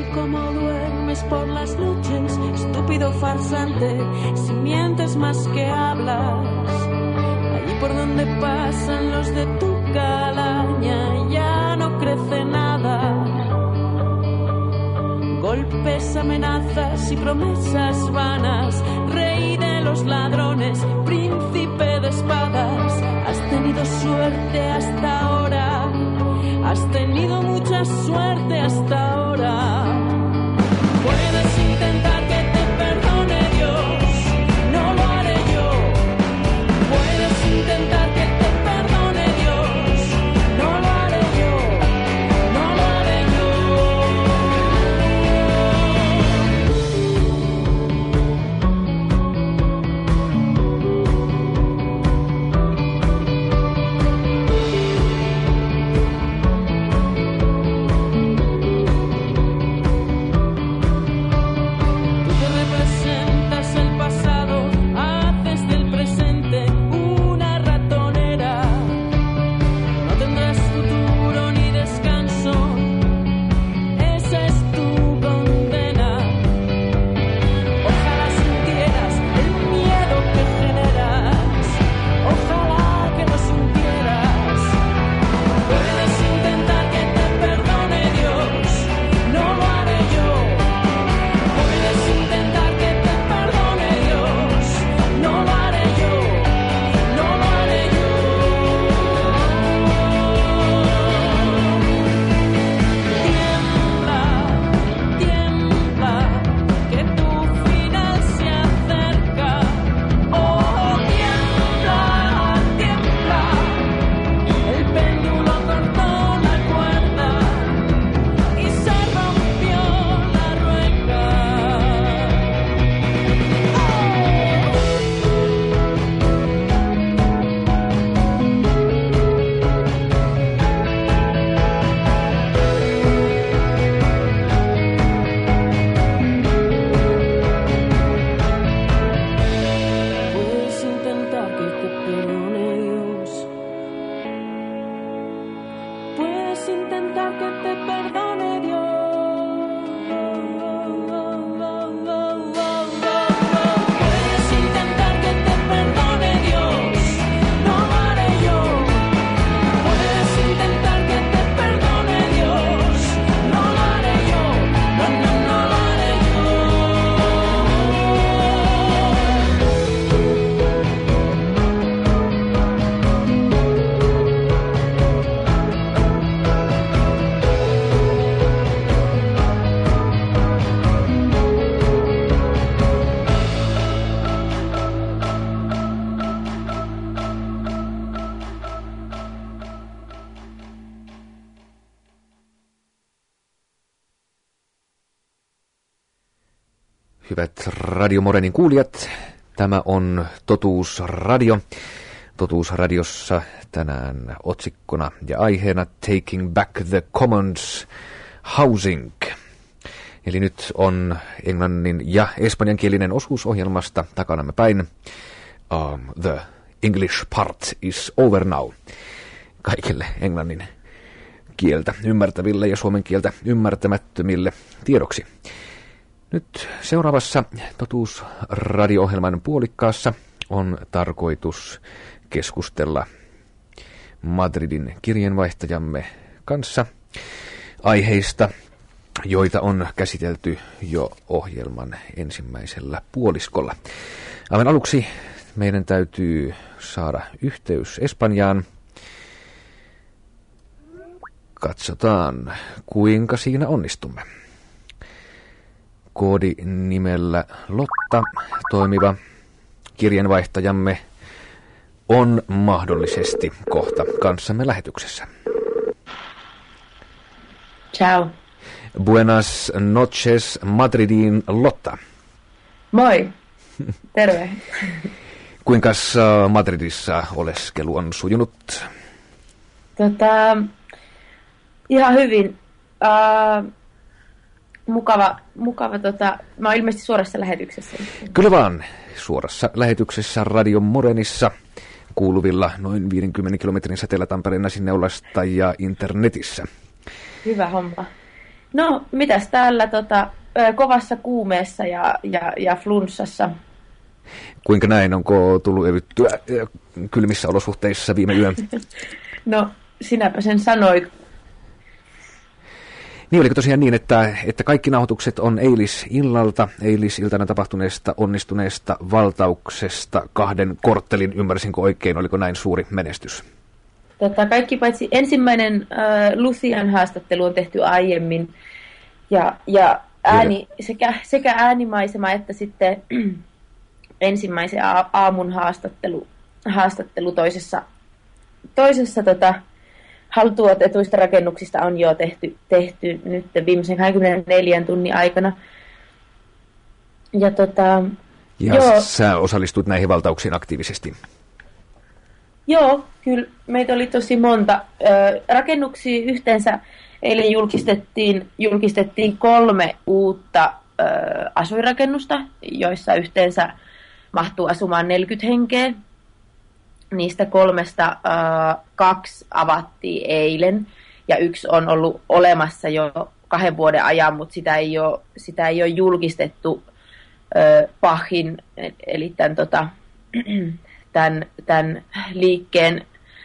cómo duermes por las noches, estúpido farsante, si mientes más que hablas. Allí por donde pasan los de tu calaña ya no crece nada. Golpes, amenazas y promesas vanas, rey de los ladrones, príncipe de espadas. Has tenido suerte hasta ahora, has tenido mucha suerte hasta ahora. Puedes intentar que te perdone Dios, no lo haré yo. Puedes intentar que te perdone Dios, no lo haré yo, no lo haré yo. Hyvät Radio Morenin kuulijat, tämä on Totuusradio. Totuusradiossa tänään otsikkona ja aiheena Taking Back the Commons Housing. Eli nyt on englannin ja espanjankielinen osuus ohjelmasta takanamme päin. The English part is over now. Kaikille englannin kieltä ymmärtäville ja suomen kieltä ymmärtämättömille tiedoksi. Nyt seuraavassa Totuusradio-ohjelman puolikkaassa on tarkoitus keskustella Madridin kirjeenvaihtajamme kanssa aiheista, joita on käsitelty jo ohjelman ensimmäisellä puoliskolla. Aivan aluksi meidän täytyy saada yhteys Espanjaan. Katsotaan, kuinka siinä onnistumme. Koodinimellä Lotta toimiva kirjeenvaihtajamme on mahdollisesti kohta kanssamme lähetyksessä. Ciao. Buenas noches Madridin Lotta. Moi. Terve. Kuinkas Madridissa oleskelu on sujunut? Ihan hyvin. Mukava. Mä oon ilmeisesti suorassa lähetyksessä. Kyllä vaan. Suorassa lähetyksessä Radio Morenissa kuuluvilla noin 50 kilometrin säteellä Tampereen Näsinneulasta ja internetissä. Hyvä homma. No, mitäs täällä kovassa kuumeessa ja flunssassa? Kuinka näin? Onko tullut evyttyä kylmissä olosuhteissa viime yön? No, sinäpä sen sanoit. Niin, oliko tosiaan niin, että kaikki nauhoitukset on eilisiltana tapahtuneesta onnistuneesta valtauksesta 2 korttelin, ymmärsinkö oikein, oliko näin suuri menestys? Kaikki paitsi ensimmäinen Lucian haastattelu on tehty aiemmin, ja ääni, sekä äänimaisema että sitten ensimmäisen aamun haastattelu toisessa haltuotetuista rakennuksista on jo tehty nyt viimeisen 24 tunnin aikana. Ja sä osallistut näihin valtauksiin aktiivisesti? Joo, kyllä meitä oli tosi monta. Rakennuksia yhteensä eilen julkistettiin 3 uutta asuinrakennusta, joissa yhteensä mahtuu asumaan 40 henkeä. Niistä 3 2 avattiin eilen ja 1 on ollut olemassa jo 2 vuoden ajan, mutta sitä ei ole julkistettu PAHin, eli tämän liikkeen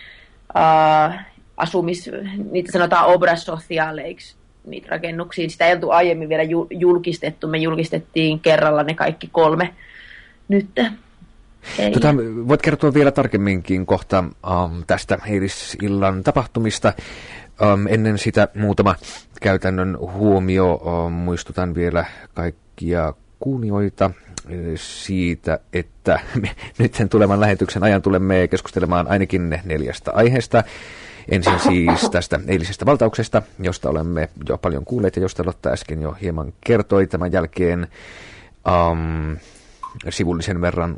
niitä sanotaan obras socialeiksi, niitä rakennuksia. Sitä ei oltu aiemmin vielä julkistettu. Me julkistettiin kerralla ne kaikki 3 nyt. Voit kertoa vielä tarkemminkin kohta tästä eilisillan tapahtumista. Ennen sitä muutama käytännön huomio. Muistutan vielä kaikkia kuulijoita siitä, että nyt sen tulevan lähetyksen ajan tulemme keskustelemaan ainakin 4 aiheesta. Ensin siis tästä eilisestä valtauksesta, josta olemme jo paljon kuulleet ja josta Lotta äsken jo hieman kertoi. Tämän jälkeen sivullisen verran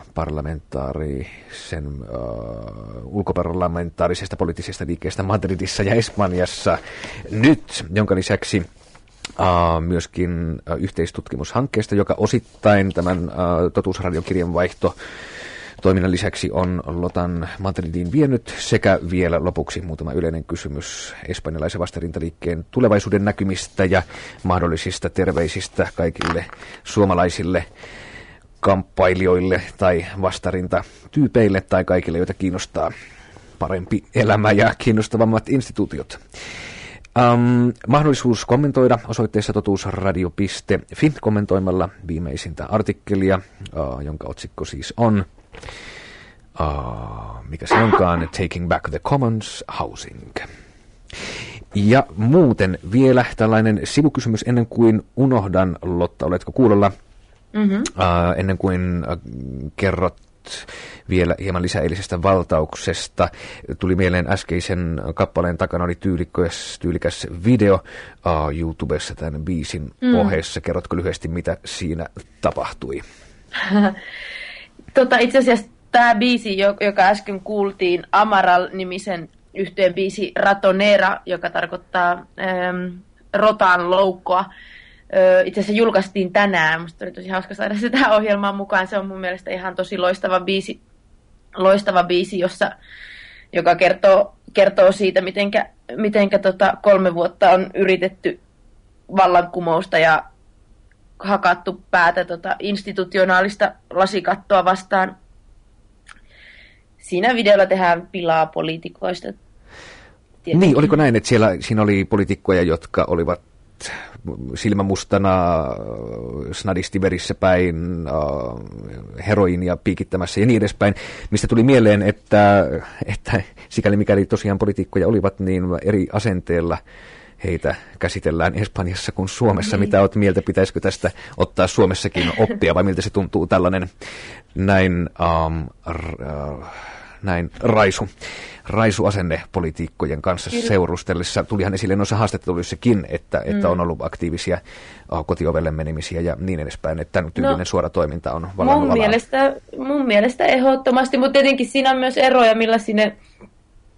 ulkoparlamentaarisesta poliittisesta liikkeestä Madridissa ja Espanjassa nyt, jonka lisäksi myöskin yhteistutkimushankkeesta, joka osittain tämän Totuusradion kirjanvaihto toiminnan lisäksi on Lotan Madridiin vienyt, sekä vielä lopuksi muutama yleinen kysymys espanjalaisen vastarintaliikkeen tulevaisuuden näkymistä ja mahdollisista terveisistä kaikille suomalaisille kamppailijoille tai vastarintatyypeille tai kaikille, joita kiinnostaa parempi elämä ja kiinnostavammat instituutiot. Mahdollisuus kommentoida osoitteessa totuusradio.fi kommentoimalla viimeisintä artikkelia, jonka otsikko siis on, mikä se onkaan, Taking Back the Commons Housing. Ja muuten vielä tällainen sivukysymys ennen kuin unohdan, Lotta, oletko kuulolla? Mm-hmm. Ennen kuin kerrot vielä hieman lisää eilisestä valtauksesta. Tuli mieleen äskeisen kappaleen takana oli tyylikäs video YouTubessa tämän biisin ohessa. Kerrotko lyhyesti, mitä siinä tapahtui? Itse asiassa tämä biisi, joka äsken kuultiin, Amaral-nimisen yhtyeen biisi Ratonera, joka tarkoittaa rotan loukkoa. Itse asiassa julkaistiin tänään. Musta oli tosi hauska saada sitä ohjelmaa mukaan. Se on mun mielestä ihan tosi loistava biisi, joka kertoo siitä, mitenkä 3 vuotta on yritetty vallankumousta ja hakattu päätä institutionaalista lasikattoa vastaan. Siinä videolla tehdään pilaa poliitikoista. Niin, oliko näin, että siinä oli poliitikkoja, jotka olivat silmämustana, snadisti verissä päin, heroiinia piikittämässä ja niin edespäin, mistä tuli mieleen, että sikäli mikäli tosiaan poliitikkoja olivat, niin eri asenteella heitä käsitellään Espanjassa kuin Suomessa. Mitä olet mieltä, pitäisikö tästä ottaa Suomessakin oppia, vai miltä se tuntuu tällainen näin raisuasenne politiikkojen kanssa seurustellessa. Tulihan esille noissa haastatteluissakin, että on ollut aktiivisia kotiovelle menemisiä ja niin edespäin, että tämän tyylinen suora toiminta on vallannut alaa. Mun mielestä ehdottomasti, mutta tietenkin siinä on myös eroja,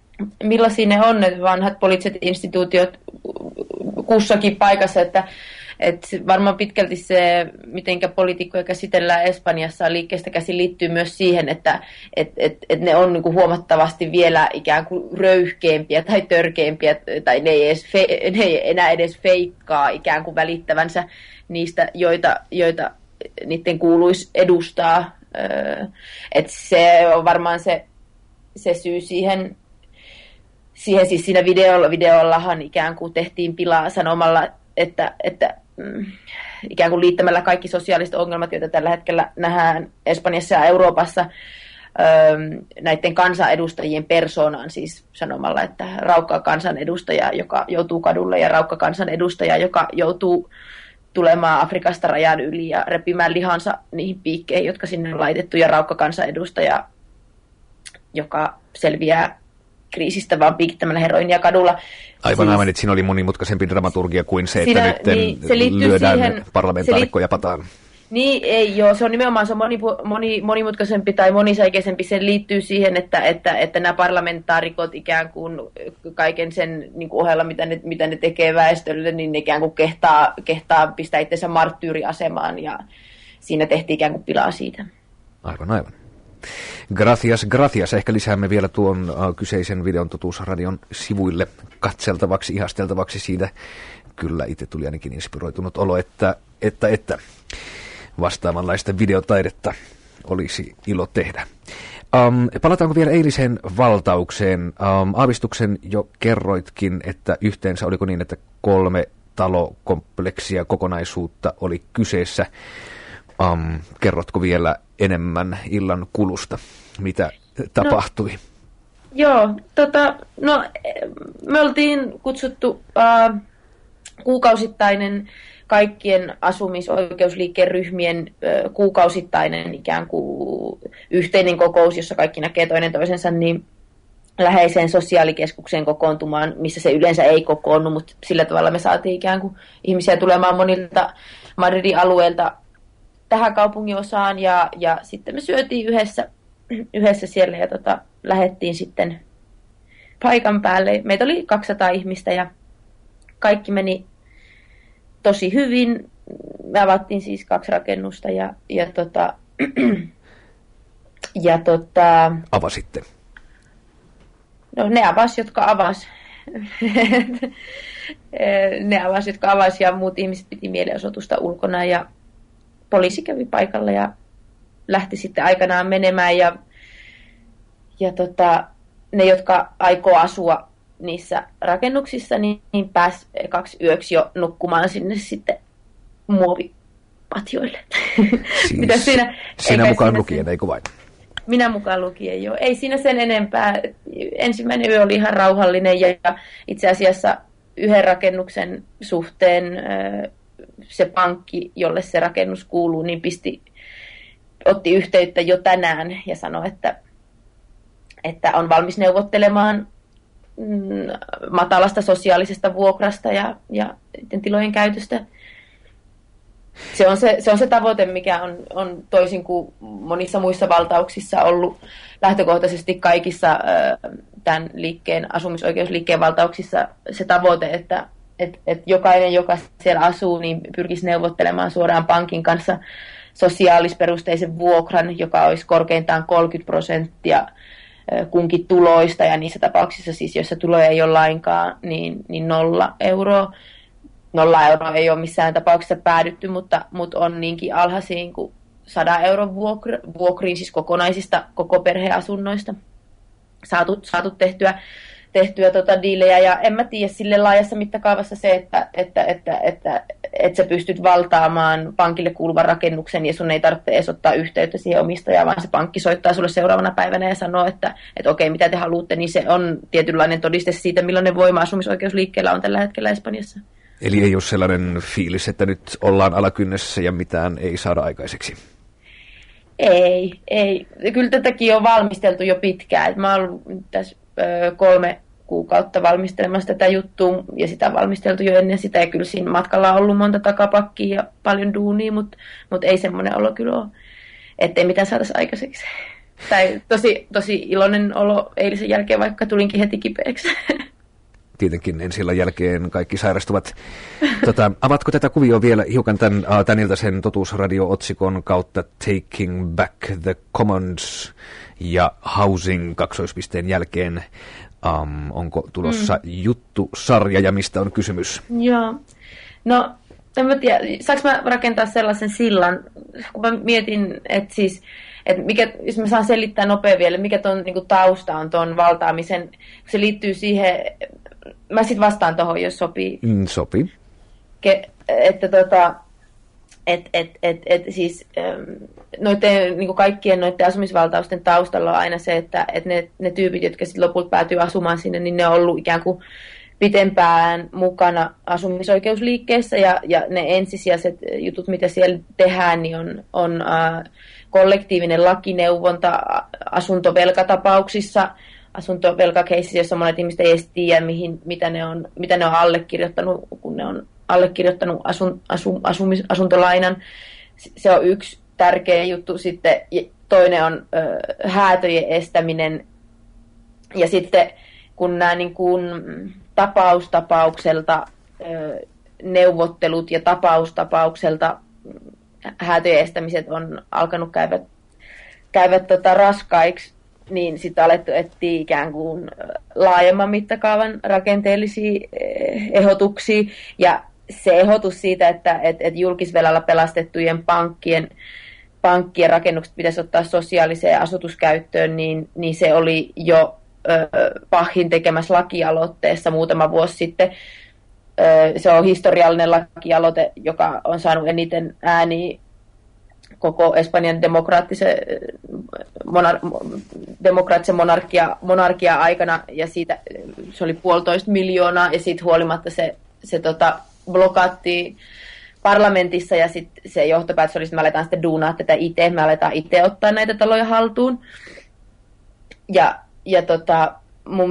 millaisia ne on ne vanhat poliittiset instituutiot kussakin paikassa, että varmaan pitkälti se, mitenkä poliitikkoja käsitellään Espanjassa liikkeestä käsin, liittyy myös siihen, että ne on niin kuin huomattavasti vielä ikään kuin röyhkeämpiä tai törkeämpiä, tai ne ei enää edes feikkaa ikään kuin välittävänsä niistä, joita niiden kuuluisi edustaa. Että se on varmaan se syy siihen siis siinä videollahan ikään kuin tehtiin pilaa sanomalla, että ikään kuin liittämällä kaikki sosiaaliset ongelmat, joita tällä hetkellä nähdään Espanjassa ja Euroopassa näiden kansanedustajien persoonaan, siis sanomalla, että raukka kansanedustaja, joka joutuu kadulle, ja raukka kansanedustaja, joka joutuu tulemaan Afrikasta rajan yli ja repimään lihansa niihin piikkeihin, jotka sinne on laitettu, ja raukka kansanedustaja, joka selviää kriisistä vaan piikittämällä heroinia kadulla. Aivan, että siinä oli monimutkaisempi dramaturgia kuin se, että nyt se lyödään parlamentaarikkoja pataan. Niin, ei joo, se on nimenomaan se on monimutkaisempi tai monisäikeisempi. Se liittyy siihen, että nämä parlamentaarikot ikään kuin kaiken sen niin kuin ohella, mitä ne tekee väestölle, niin ne ikään kuin kehtaa pistää itsensä marttyyriasemaan, ja siinä tehtiin ikään kuin pilaa siitä. Aivan. Gracias. Ehkä lisäämme vielä tuon kyseisen videon Totuusradion sivuille katseltavaksi, ihasteltavaksi. Siitä kyllä itse tuli ainakin inspiroitunut olo, että vastaavanlaista videotaidetta olisi ilo tehdä. Palataanko vielä eiliseen valtaukseen? Aavistuksen jo kerroitkin, että yhteensä oliko niin, että 3 talokompleksia kokonaisuutta oli kyseessä. Kerrotko vielä enemmän illan kulusta, mitä tapahtui? Me oltiin kutsuttu kuukausittainen kaikkien asumisoikeusliikkeen ryhmien kuukausittainen ikään kuin yhteinen kokous, jossa kaikki näkee toinen toisensa, niin läheiseen sosiaalikeskukseen kokoontumaan, missä se yleensä ei kokoonnu, mutta sillä tavalla me saatiin ikään kuin ihmisiä tulemaan monilta Madridin alueelta tähän kaupunginosaan, ja sitten me syötiin yhdessä siellä ja lähdettiin sitten paikan päälle. Meitä oli 200 ihmistä ja kaikki tosi hyvin. Me avattiin siis 2 rakennusta Avasitte? No ne avasi, jotka avasi. Jotka avasi ja muut ihmiset piti mielenosoitusta ulkona ja poliisi kävi paikalla ja lähti sitten aikanaan menemään ja ne, jotka aikoo asua niissä rakennuksissa, niin pääsi 2 yöksi jo nukkumaan sinne sitten muovipatjoille. Siis sinä mukaan lukien, eikö vain? Minä mukaan lukien, joo. Ei siinä sen enempää. Ensimmäinen yö oli ihan rauhallinen ja itse asiassa yhden rakennuksen suhteen se pankki, jolle se rakennus kuuluu, niin otti yhteyttä jo tänään ja sanoi, että on valmis neuvottelemaan matalasta sosiaalisesta vuokrasta ja tilojen käytöstä. Se on se tavoite, mikä on toisin kuin monissa muissa valtauksissa ollut lähtökohtaisesti kaikissa tämän asumisoikeusliikkeen valtauksissa se tavoite, että jokainen, joka siellä asuu, niin pyrkisi neuvottelemaan suoraan pankin kanssa sosiaalisperusteisen vuokran, joka olisi korkeintaan 30% kunkin tuloista, ja niissä tapauksissa siis, joissa tuloja ei ole lainkaan, niin 0 euroa. 0 euroa ei ole missään tapauksessa päädytty, mutta on niinkin alhaisiin kuin 100 euron vuokriin, siis kokonaisista koko perheasunnoista saatu tehtyä diilejä, ja en mä tiedä sille laajassa mittakaavassa se, että sä pystyt valtaamaan pankille kuuluvan rakennuksen ja sun ei tarvitse edes ottaa yhteyttä siihen omistajaan, vaan se pankki soittaa sulle seuraavana päivänä ja sanoo, että okei, mitä te haluatte, niin se on tietynlainen todiste siitä, millainen voima asumisoikeusliikkeellä on tällä hetkellä Espanjassa. Eli ei ole sellainen fiilis, että nyt ollaan alakynnessä ja mitään ei saada aikaiseksi? Ei. Kyllä tätäkin on valmisteltu jo pitkään. Mä oon ollut tässä 3 kuukautta valmistelemassa tätä juttua ja sitä on valmisteltu jo ennen sitä. Ja kyllä siinä matkalla on ollut monta takapakkia ja paljon duunia, mutta ei semmoinen olo kyllä ole, ettei mitään saataisi aikaiseksi. Tai tosi iloinen olo eilisen jälkeen, vaikka tulinkin heti kipeäksi. tietenkin ensi-illan jälkeen kaikki sairastuvat. Avatko tätä kuvioa vielä hiukan tämän iltaisen totuusradio-otsikon kautta Taking Back the Commons ja Housing kaksoispisteen jälkeen? Onko tulossa juttusarja ja mistä on kysymys? Joo. No, en mä tiedä, saanko mä rakentaa sellaisen sillan, kun mä mietin, että siis, että mikä, jos mä saan selittää nopea vielä, mikä ton niin kuin tausta on ton valtaamisen, se liittyy siihen, mä sit vastaan tohon, jos sopii. Sopii. Siis noiden, niin kuin kaikkien noiden asumisvaltausten taustalla on aina se, että ne tyypit, jotka sitten lopulta päätyy asumaan sinne, niin ne on ollut ikään kuin pitempään mukana asumisoikeusliikkeessä ja ne ensisijaiset jutut, mitä siellä tehdään, niin on kollektiivinen lakineuvonta asuntovelkatapauksissa, asuntovelkakeisissä, jossa monet ihmiset ei edes tiedä, mitä ne on allekirjoittanut, kun ne on allekirjoittanut asuntolainan. Se on yksi tärkeä juttu. Sitten toinen on häätöjen estäminen. Ja sitten kun nämä niin kuin tapaustapaukselta neuvottelut ja tapaustapaukselta häätöjen estämiset on alkanut käyvät raskaiksi, niin sitten alettu etsiä ikään kuin laajemman mittakaavan rakenteellisia ehdotuksia. Ja se ehdotus siitä, että julkisvelalla pelastettujen pankkien rakennukset pitäisi ottaa sosiaaliseen asutuskäyttöön, niin se oli jo Bachin tekemässä lakialoitteessa muutama vuosi sitten. Se on historiallinen lakialoite, joka on saanut eniten ääniä koko Espanjan demokraattisen monarkia aikana, ja siitä se oli 1,5 miljoonaa, ja siitä huolimatta se blokattiin parlamentissa, ja sitten se johtopäätös oli, että me aletaan sitten duunaa tätä itse, me aletaan itse ottaa näitä taloja haltuun. Ja mun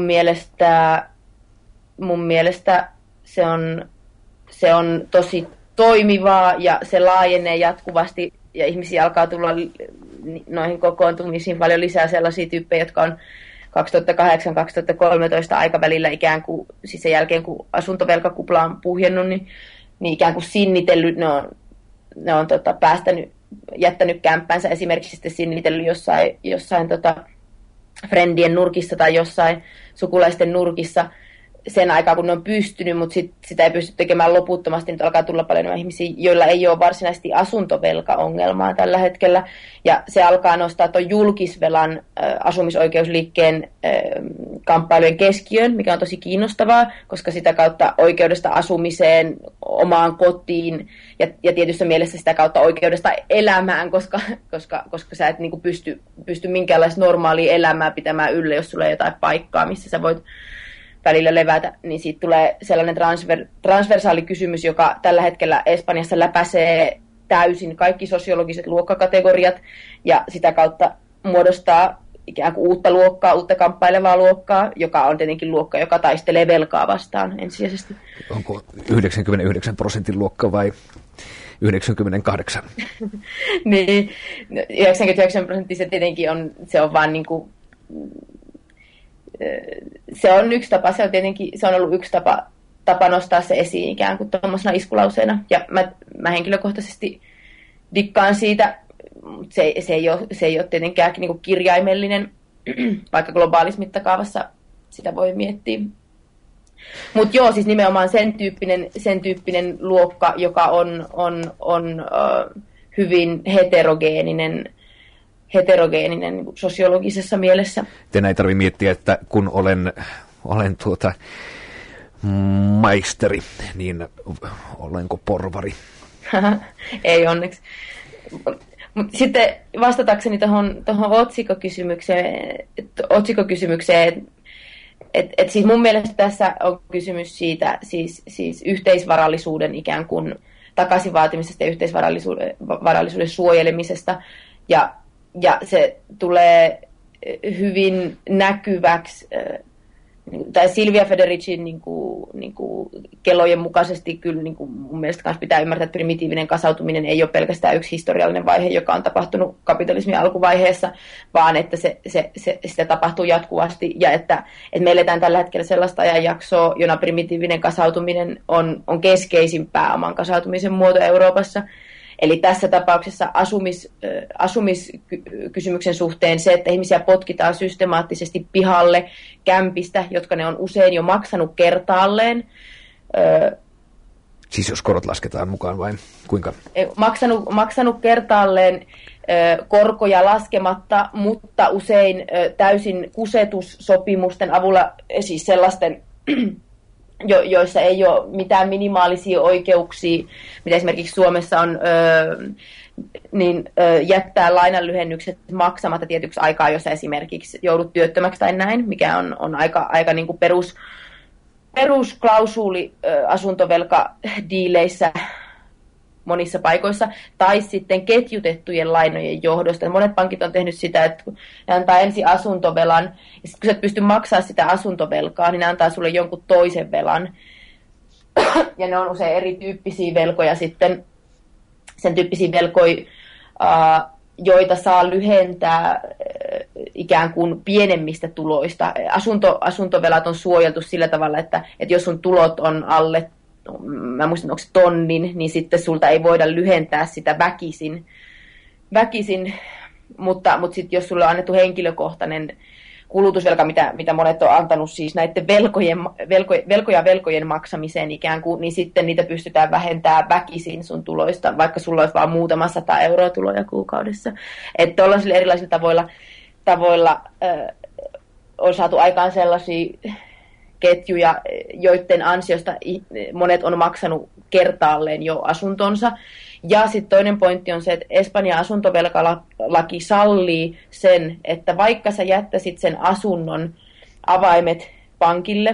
mielestä se on tosi toimivaa, ja se laajenee jatkuvasti, ja ihmisiä alkaa tulla noihin kokoontumisiin paljon lisää sellaisia tyyppejä, jotka on 2008-2013 aikavälillä ikään kuin, siis sen jälkeen kun asuntovelkakupla on puhjennut, niin ikään kuin sinnitellyt, ne on jättänyt kämppänsä, esimerkiksi sitten sinnitellyt jossain friendien nurkissa tai jossain sukulaisten nurkissa sen aikaa, kun ne on pystynyt, mutta sitä ei pysty tekemään loputtomasti. Nyt alkaa tulla paljon ihmisiä, joilla ei ole varsinaisesti asuntovelkaongelmaa tällä hetkellä. Ja se alkaa nostaa tuon julkisvelan asumisoikeusliikkeen kamppailujen keskiöön, mikä on tosi kiinnostavaa, koska sitä kautta oikeudesta asumiseen, omaan kotiin ja tietyssä mielessä sitä kautta oikeudesta elämään, koska sä et niinku pysty minkäänlaista normaalia elämää pitämään yllä, jos sulla ei jotain paikkaa, missä sä voit välillä levätä, niin siitä tulee sellainen transversaali kysymys, joka tällä hetkellä Espanjassa läpäisee täysin kaikki sosiologiset luokkakategoriat ja sitä kautta muodostaa ikään kuin uutta luokkaa, uutta kamppailevaa luokkaa, joka on tietenkin luokka, joka taistelee velkaa vastaan ensisijaisesti. Onko 99% luokka vai 98? Niin, 99% se tietenkin on, se on vaan niin kuin, se on yksi tapa, se on ollut yksi tapa nostaa se esiin ikään kuin tuommoisena iskulauseena. Ja mä henkilökohtaisesti dikkaan siitä, mutta se ei ole tietenkään niin kuin kirjaimellinen, vaikka globaalissa mittakaavassa sitä voi miettiä. Mutta joo, siis nimenomaan sen tyyppinen luokka, joka on hyvin heterogeeninen niin kuin sosiologisessa mielessä. Ei tarvitse miettiä, että kun olen maisteri, niin olenko porvari? Ei onneksi. Mut sitten vastatakseni tuohon otsikokysymykseen, että siis mun mielestä tässä on kysymys siitä siis yhteisvarallisuuden ikään kuin takaisinvaatimisesta ja yhteisvarallisuuden suojelemisesta, ja se tulee hyvin näkyväksi tai Silvia Federicin niin kuin kelojen mukaisesti kyllä niin kuin mun mielestä myös pitää ymmärtää, että primitiivinen kasautuminen ei ole pelkästään yksi historiallinen vaihe, joka on tapahtunut kapitalismin alkuvaiheessa, vaan että sitä tapahtuu jatkuvasti ja että me eletään tällä hetkellä sellaista ajanjaksoa, jona primitiivinen kasautuminen on keskeisin pääoman kasautumisen muoto Euroopassa. Eli tässä tapauksessa asumiskysymyksen suhteen se, että ihmisiä potkitaan systemaattisesti pihalle kämpistä, jotka ne on usein jo maksanut kertaalleen. Siis jos korot lasketaan mukaan vai kuinka? Maksanut kertaalleen korkoja laskematta, mutta usein täysin kusetussopimusten avulla, siis sellaisten joissa ei ole mitään minimaalisia oikeuksia, mitä esimerkiksi Suomessa on, jättää lainanlyhennykset maksamatta tietyksi aikaa, jos esimerkiksi joudut työttömäksi tai näin, mikä on aika niin kuin perusklausuuli asuntovelkadiileissä monissa paikoissa, tai sitten ketjutettujen lainojen johdosta. Monet pankit on tehnyt sitä, että ne antaa ensin asuntovelan, ja sitten kun sä et pysty maksamaan sitä asuntovelkaa, niin ne antaa sulle jonkun toisen velan. Ja ne on usein erityyppisiä velkoja sitten, sen tyyppisiä velkoja, joita saa lyhentää ikään kuin pienemmistä tuloista. Asuntovelat on suojeltu sillä tavalla, että jos sun tulot on alle, mä muistan, onko se tonnin, niin sitten sulta ei voida lyhentää sitä väkisin. Mutta sitten jos sulle on annettu henkilökohtainen kulutusvelka, mitä monet on antanut siis näiden velkojen maksamiseen ikään kuin, niin sitten niitä pystytään vähentämään väkisin sun tuloista, vaikka sulla olisi vaan muutama 100 euroa tuloja kuukaudessa. Että tuollaisilla erilaisilla tavoilla on saatu aikaan sellaisia ketjuja, joiden ansiosta monet on maksanut kertaalleen jo asuntonsa. Ja sitten toinen pointti on se, että Espanjan asuntovelkalaki sallii sen, että vaikka sä jättäisit sen asunnon avaimet pankille,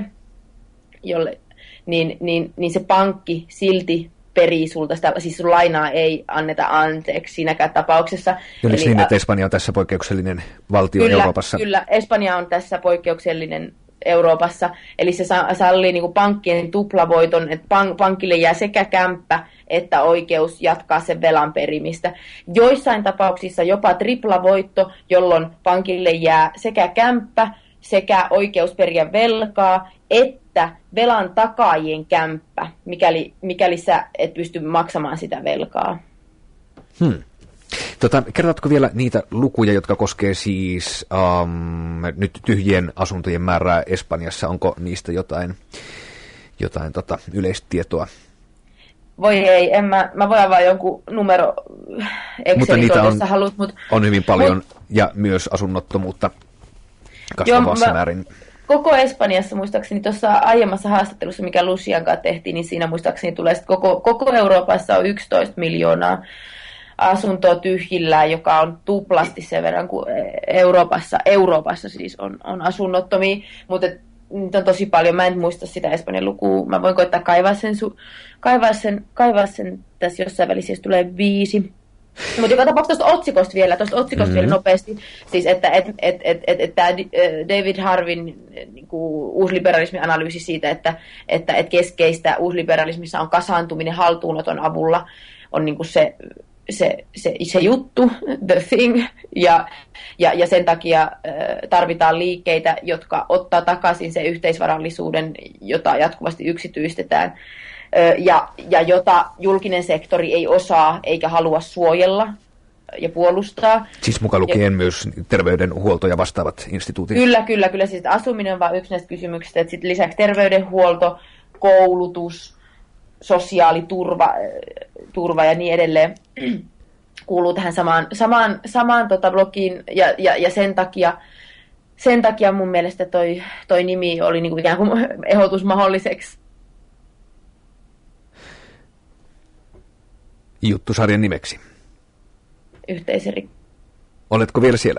niin se pankki silti perii sulta sitä, siis sun lainaa ei anneta anteeksi siinäkään tapauksessa. Eli niin, että Espanja on tässä poikkeuksellinen valtio Euroopassa. Kyllä, Espanja on tässä poikkeuksellinen Euroopassa, eli se sallii niin kuin pankkien tuplavoiton, että pankille jää sekä kämppä että oikeus jatkaa sen velan perimistä. Joissain tapauksissa jopa triplavoitto, jolloin pankille jää sekä kämppä sekä oikeus periä velkaa, että velan takaajien kämppä, mikäli sä et pysty maksamaan sitä velkaa. Kerrotko vielä niitä lukuja, jotka koskee siis nyt tyhjien asuntojen määrää Espanjassa? Onko niistä jotain yleistietoa? Voi ei, mä voin vaan jonkun numero Excelin jos haluat. On hyvin paljon ja myös asunnottomuutta kasvavassa määrin. Koko Espanjassa muistaakseni tuossa aiemmassa haastattelussa, mikä Lucian kanssa tehtiin, niin siinä muistaakseni tulee, että koko Euroopassa on 11 miljoonaa asuntoa tyhjillään, joka on tuplasti sen verran kuin Euroopassa siis on asunnottomia, mutta niitä on tosi paljon. Mä en muista sitä Espanjan lukua. Mä voin koittaa kaivaa sen tässä jossain välissä, jos tulee 5. Mutta joka tapauksessa tuosta otsikosta vielä nopeasti, siis että David Harvin niin kuin uusliberalismin analyysi siitä, että keskeistä uusliberalismissa on kasaantuminen haltuunoton avulla, on niin kuin se juttu, the thing, ja sen takia tarvitaan liikkeitä, jotka ottaa takaisin se yhteisvarallisuuden, jota jatkuvasti yksityistetään, ja jota julkinen sektori ei osaa eikä halua suojella ja puolustaa. Siis mukaan lukien myös terveydenhuolto ja vastaavat instituutit. Kyllä. Siis asuminen on vain yksi näistä kysymyksistä, että sitten lisäksi terveydenhuolto, koulutus, sosiaaliturva ja niin edelleen kuuluu tähän samaan blogiin, ja sen takia mun mielestä toi nimi oli niinku ikään kuin ehdotus mahdolliseksi. Juttusarjan nimeksi. Yhteiseri. Oletko vielä siellä?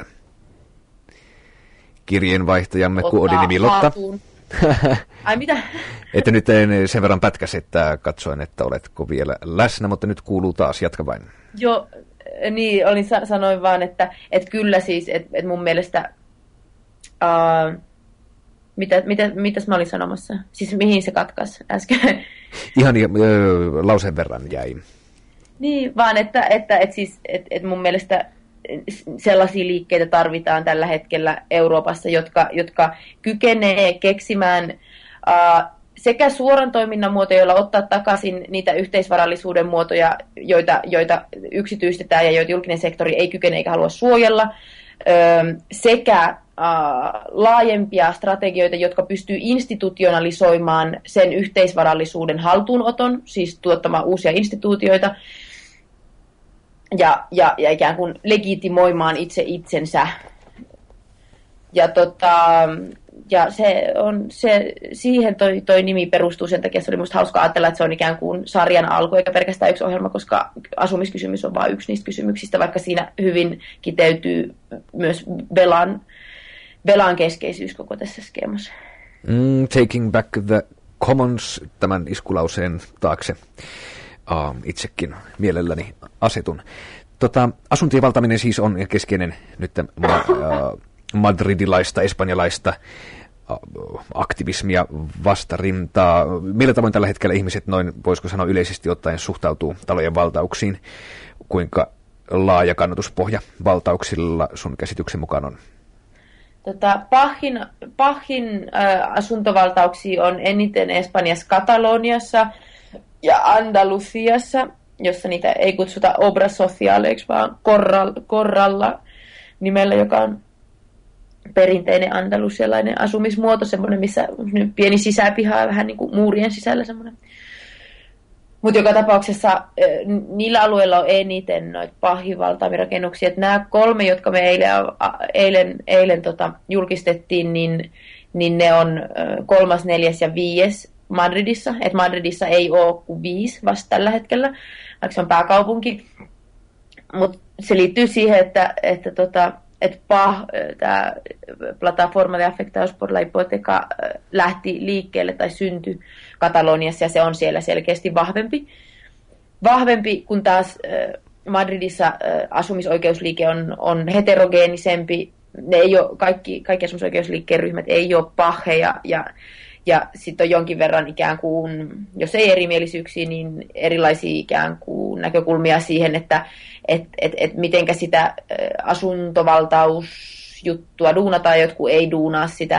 Kirjeenvaihtajamme koodinimi Lotta. Ai mitä? Että nyt en sen verran pätkäs, että katsoin, että oletko vielä läsnä, mutta nyt kuuluu taas, jatka vain. Joo, niin sanoin vaan, että kyllä siis, että mun mielestä Mitäs mä olin sanomassa? Siis mihin se katkaisi äsken? Ihan lauseen verran jäi. Niin, vaan että mun mielestä sellaisia liikkeitä tarvitaan tällä hetkellä Euroopassa, jotka kykenee keksimään sekä suoran toiminnan muotoja, joilla ottaa takaisin niitä yhteisvarallisuuden muotoja, joita yksityistetään ja joita julkinen sektori ei kykene eikä halua suojella, sekä laajempia strategioita, jotka pystyy institutionalisoimaan sen yhteisvarallisuuden haltuunoton, siis tuottamaan uusia instituutioita, ja ikään kuin legitimoimaan itse itsensä. Ja siihen toi nimi perustuu, sen takia se oli musta hauska ajatella, että se on ikään kuin sarjan alku, eikä pelkästään yksi ohjelma, koska asumiskysymys on vain yksi niistä kysymyksistä, vaikka siinä hyvin kiteytyy myös velan keskeisyys koko tässä skeemassa. Taking back the commons, tämän iskulauseen taakse itsekin mielelläni asetun. Asuntojen valtaaminen siis on keskeinen nyt madridilaista, espanjalaista aktivismia vastarintaa. Millä tavoin tällä hetkellä ihmiset noin, voisiko sanoa yleisesti ottaen, suhtautuu talojen valtauksiin? Kuinka laaja kannatuspohja valtauksilla sun käsityksen mukaan on? Pahin asuntovaltauksia on eniten Espanjassa, Kataloniassa ja Andalusiassa, jossa niitä ei kutsuta obras socialeiksi, vaan korralla nimellä, joka on perinteinen andalusialainen asumismuoto, semmoinen, missä on pieni sisäpiha ja vähän niin kuin muurien sisällä semmoinen. Mutta joka tapauksessa niillä alueilla on eniten noita pahivaltaamirakennuksia. Nämä 3, jotka me eilen julkistettiin, niin ne on 3., 4. ja 5. Madridissa. Et Madridissa ei ole kuin 5 vasta tällä hetkellä, vaikka se on pääkaupunki. Mutta se liittyy siihen, että tämä Plataforma de Afectados por la Hipoteca lähti liikkeelle tai syntyi Kataloniassa, ja se on siellä selkeästi vahvempi kun taas Madridissa asumisoikeusliike on heterogeenisempi. Ne ei ole, kaikki asumisoikeusliikkeen ryhmät ei ole paheja, ja sitten on jonkin verran ikään kuin, jos ei erimielisyyksiä, niin erilaisia ikään kuin näkökulmia siihen, että mitenkä sitä asuntovaltausjuttua duunataan, jotkut ei duunaa sitä.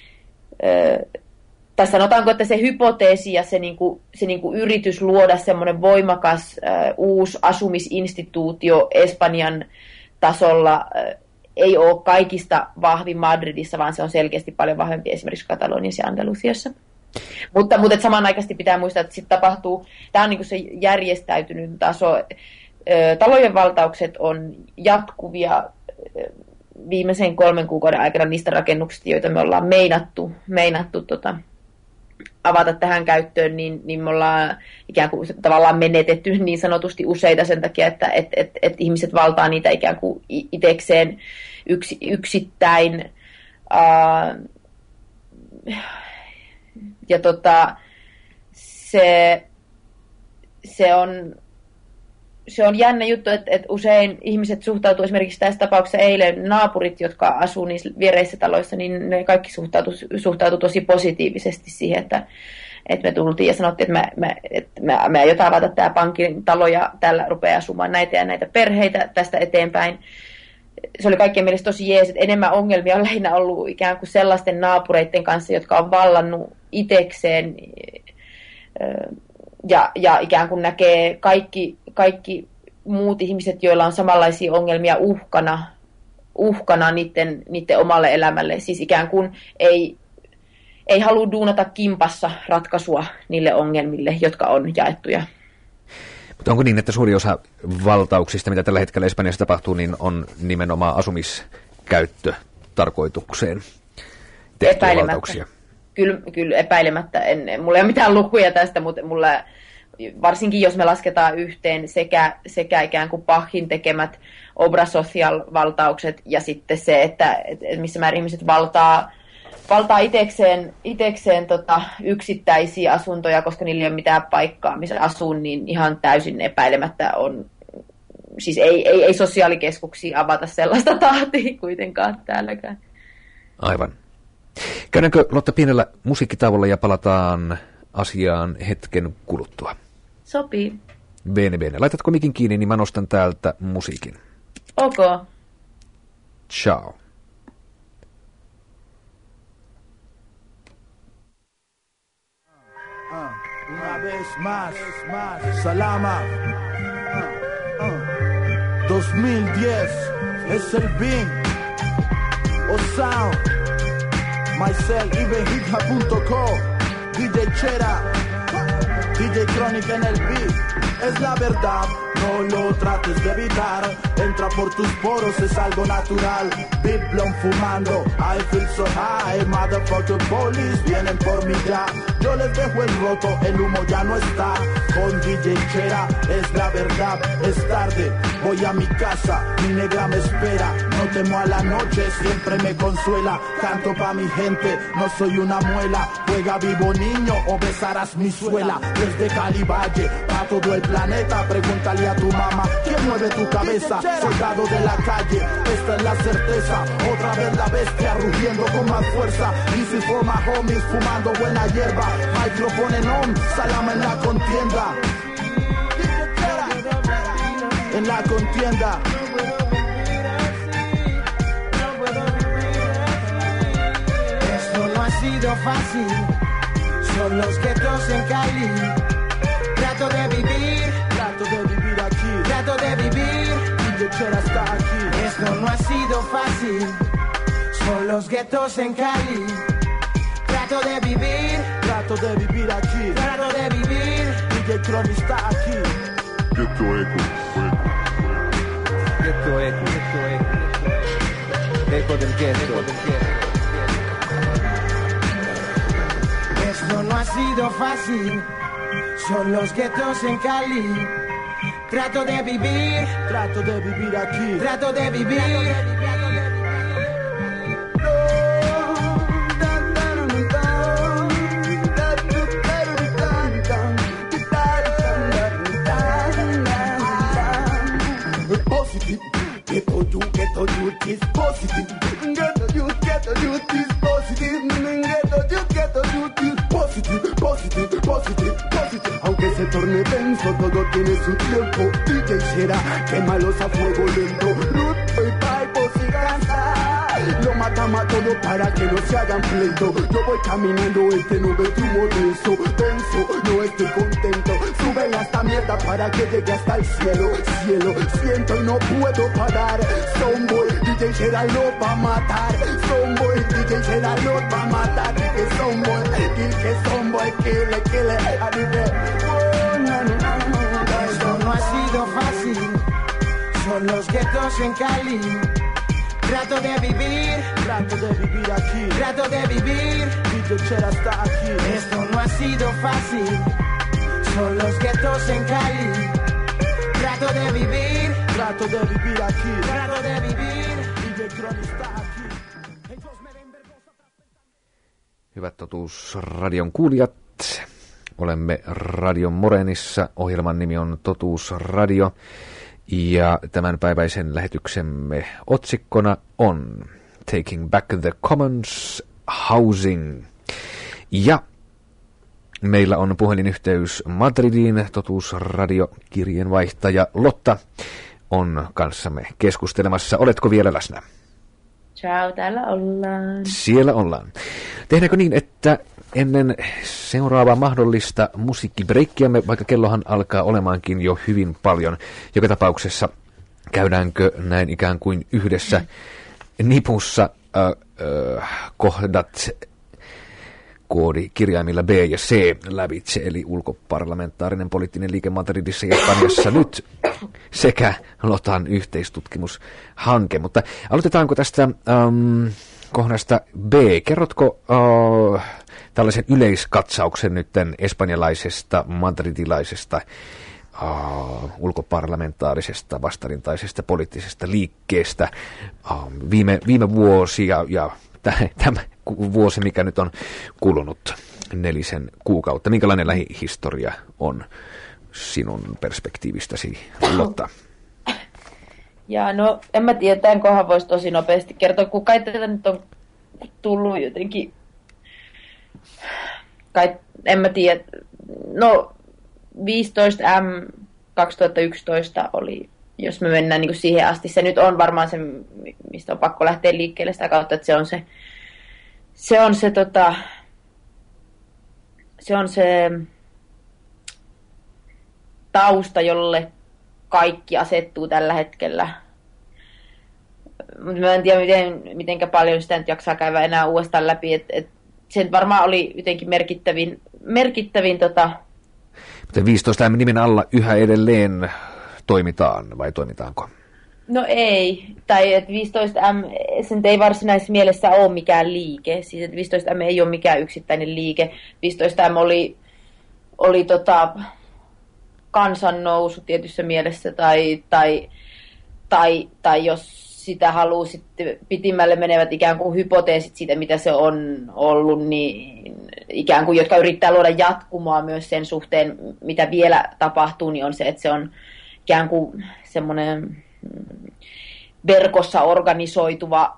Tai sanotaanko, että se hypoteesi ja se yritys luoda semmoinen voimakas uusi asumisinstituutio Espanjan tasolla ei ole kaikista vahvin Madridissa, vaan se on selkeästi paljon vahvempi esimerkiksi Kataloniassa ja Andalusiassa. Mutta samanaikaisesti pitää muistaa, että sitten tapahtuu, tämä on niin kuin se järjestäytynyt taso. Talojen valtaukset on jatkuvia viimeisen 3 kuukauden aikana niistä rakennuksista, joita me ollaan meinattu avata tähän käyttöön, niin me ollaan ikään kuin tavallaan menetetty niin sanotusti useita sen takia, että ihmiset valtaa niitä ikään kuin itsekseen yksittäin. Ja se on jännä juttu, että usein ihmiset suhtautuu, esimerkiksi tässä tapauksessa eilen naapurit, jotka asuu niissä viereissä taloissa, niin ne kaikki suhtautuu tosi positiivisesti siihen, että me tultiin ja sanottiin, että me aiotaan avata tämä pankin talo ja täällä rupeaa asumaan näitä ja näitä perheitä tästä eteenpäin. Se oli kaikkien mielestä tosi jees, että enemmän ongelmia on lähinnä ollut ikään kuin sellaisten naapureiden kanssa, jotka on vallannut itekseen ja ikään kuin näkee kaikki muut ihmiset, joilla on samanlaisia ongelmia uhkana niiden omalle elämälle. Siis ikään kuin ei halua duunata kimpassa ratkaisua niille ongelmille, jotka on jaettuja. Mutta onko niin, että suuri osa valtauksista, mitä tällä hetkellä Espanjassa tapahtuu, niin on nimenomaan asumiskäyttötarkoitukseen tehtyjä valtauksia? Kyllä epäilemättä. Mulla ei ole mitään lukuja tästä, mutta varsinkin jos me lasketaan yhteen sekä ikään kuin pahin tekemät obra social -valtaukset ja sitten se, että missä määrin ihmiset valtaa itekseen yksittäisiä asuntoja, koska niillä ei ole mitään paikkaa, missä asuu, niin ihan täysin epäilemättä on. Siis ei sosiaalikeskuksia avata sellaista tahtia kuitenkaan täälläkään. Aivan. Käydäänkö, Lotta, pienellä musiikkitauolla ja palataan asiaan hetken kuluttua? Sopii. Bene. Laitatko mikin kiinni, niin mä nostan täältä musiikin. Ok. Ciao. Una vez más, Salama. 2010 es el BIM. O Sound. Myself, evenhija.co. DJ Chera. DJ Crónica en el beat. Es la verdad, no lo trates de evitar. Entra por tus poros, es algo natural. Big Blonde fumando, I feel so high. Motherfucker police, vienen por mí ya. Yo les dejo el roto, el humo ya no está. Con DJ Chera, es la verdad. Es tarde, voy a mi casa, mi negra me espera. No temo a la noche, siempre me consuela. Canto pa' mi gente, no soy una muela. Juega vivo niño o besarás mi suela. Desde Cali Valle, pa' todo el planeta. Pregúntale a tu mamá, ¿quién mueve tu cabeza? Soldado de la calle, esta es la certeza. Otra vez la bestia rugiendo con más fuerza. This is for my homies, fumando buena hierba. Microphone en on, Salama en la contienda. En la contienda. Esto no ha sido fácil. Son los guetos en Cali. Trato de vivir Aquí. Trato de vivir. DJ Chera está aquí. Esto no ha sido fácil. Son los guetos en Cali. Trato de vivir aquí. Trato de vivir. DJ Cron está aquí. Eco del ghetto. Esto no ha sido fácil. Son los guetos en Cali. Trato de vivir aquí. Trato de vivir. Ghetto youth is positive. Ghetto youth is positive. Ghetto youth is positive. Aunque se torne denso, todo tiene su tiempo. DJ Chera, quémalos a fuego lento. Root, boy, y cansa. Lo matamos a todo para que no se hagan pleito. Yo voy caminando entre nubes de humo denso. No estoy contento. Sube esta mierda para que llegue hasta el cielo. Siento y no puedo parar. Sonboy, DJ Chera lo va a matar. Sonboy, DJ Chera lo va a matar. DJ Sonboy, kill it. Esto no ha sido fácil. Son los guetos en Cali. Trato de vivir aquí. Trato de vivir. DJ Chera está aquí. Esto no ha sido fácil. Son los guetos en Cali. Trato de vivir aquí. Trato de vivir. DJ Cron está aquí. Hyvät Totuusradion kuulijat, olemme Radio Morenissa. Ohjelman nimi on Totuusradio ja tämänpäiväisen lähetyksemme otsikkona on Taking Back the Commons Housing. Ja meillä on puhelinyhteys Madridiin. Totuusradio kirjeenvaihtaja Lotta on kanssamme keskustelemassa. Oletko vielä läsnä? Ciao, täällä ollaan. Siellä ollaan. Tehdäänkö niin, että ennen seuraavaa mahdollista musiikkibreikkiämme, vaikka kellohan alkaa olemaankin jo hyvin paljon, joka tapauksessa käydäänkö näin ikään kuin yhdessä nipussa kohdat koodikirjaimilla B ja C lävitse, eli ulkoparlamentaarinen poliittinen liike Madridissa ja Espanjassa nyt sekä Lotan yhteistutkimushanke. Mutta aloitetaanko tästä kohdasta B? Kerrotko tällaisen yleiskatsauksen nytten espanjalaisesta, madridilaisesta, ulkoparlamentaarisesta, vastarintaisesta poliittisesta liikkeestä viime vuosi ja tämä vuosi, mikä nyt on kulunut 4 kuukautta. Minkälainen lähihistoria on sinun perspektiivistäsi, Lotta? Ja no, en mä tiedä, tämän kohan voisi tosi nopeasti kertoa, kun kai tätä nyt on tullut jotenkin, kai en mä tiedä, no 15M 2011 oli, jos me mennään niin kuin siihen asti, se nyt on varmaan se, mistä on pakko lähteä liikkeelle sitä kautta, että se on se tausta, jolle kaikki asettuu tällä hetkellä. Mutta mä en tiedä, mitenkä paljon sitä nyt jaksaa käydä enää uudestaan läpi. Se varmaan oli jotenkin merkittävin Mutta 15M nimen alla yhä edelleen toimitaan, vai toimitaanko? No ei, tai että 15M, se ei varsinaisessa mielessä ole mikään liike, siis että 15M ei ole mikään yksittäinen liike. 15M oli kansannousu tietyssä mielessä, tai jos sitä haluaa sitten pitimmälle menevät ikään kuin hypoteesit siitä, mitä se on ollut, niin ikään kuin, jotka yrittää luoda jatkumoa myös sen suhteen, mitä vielä tapahtuu, niin on se, että se on ikään kuin semmoinen verkossa organisoituva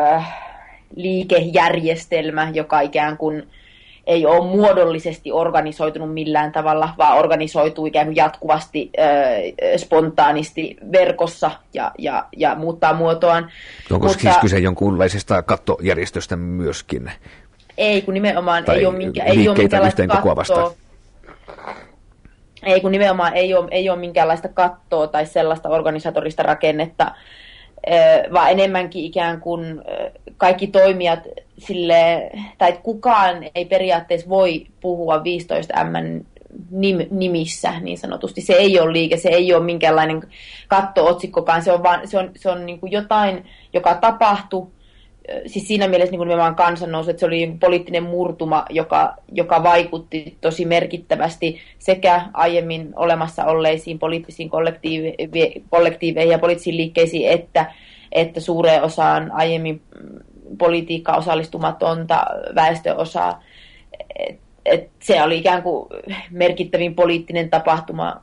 liikejärjestelmä, joka ikään kuin ei ole muodollisesti organisoitunut millään tavalla, vaan organisoituu ikään kuin jatkuvasti, spontaanisti verkossa ja muuttaa muotoaan. Onko siis kyse jonkunlaisesta kattojärjestöstä myöskin? Ei, kun nimenomaan tai ei ole minkäänlaista kattoa. Ei, kun nimenomaan ei ole minkäänlaista kattoa tai sellaista organisatorista rakennetta, vaan enemmänkin ikään kuin kaikki toimijat tai kukaan ei periaatteessa voi puhua 15M nimissä niin sanotusti. Se ei ole liike, se ei ole minkäänlainen katto-otsikkokaan, se on niin kuin jotain, joka tapahtui. Siis siinä mielessä niin nimenomaan kansannousu, että se oli poliittinen murtuma, joka vaikutti tosi merkittävästi sekä aiemmin olemassa olleisiin poliittisiin kollektiiveihin ja poliittisiin liikkeisiin, että suureen osaan aiemmin politiikkaan osallistumatonta väestöosaa. Se oli ikään kuin merkittävin poliittinen tapahtuma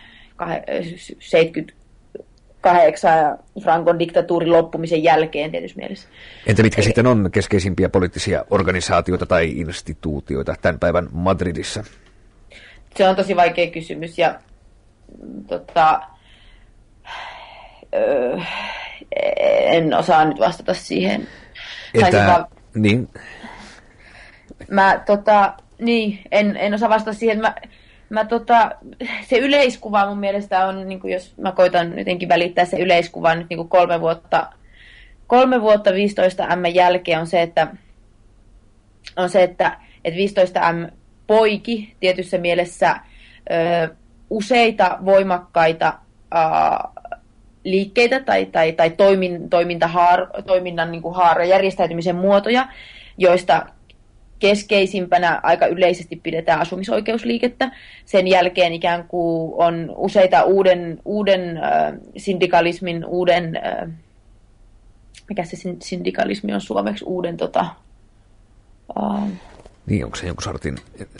78 Francon diktatuurin loppumisen jälkeen tietysti mielessä. Entä mitkä sitten on keskeisimpiä poliittisia organisaatioita tai instituutioita tämän päivän Madridissa? Se on tosi vaikea kysymys ja en osaa nyt vastata siihen. Niin. En osaa vastata siihen. Se yleiskuva mun mielestä on, niin kuin jos mä koitan jotenkin välittää se yleiskuva nyt niin kuin 3 vuotta 15M jälkeen on se, että 15M poiki tietyssä mielessä useita voimakkaita liikkeitä tai toiminnan niin kuin järjestäytymisen muotoja, joista keskeisimpänä aika yleisesti pidetään asumisoikeusliikettä. Sen jälkeen ikään kuin on useita uuden syndikalismin, mikä se syndikalismi on suomeksi, niin, onko se jonkun sortin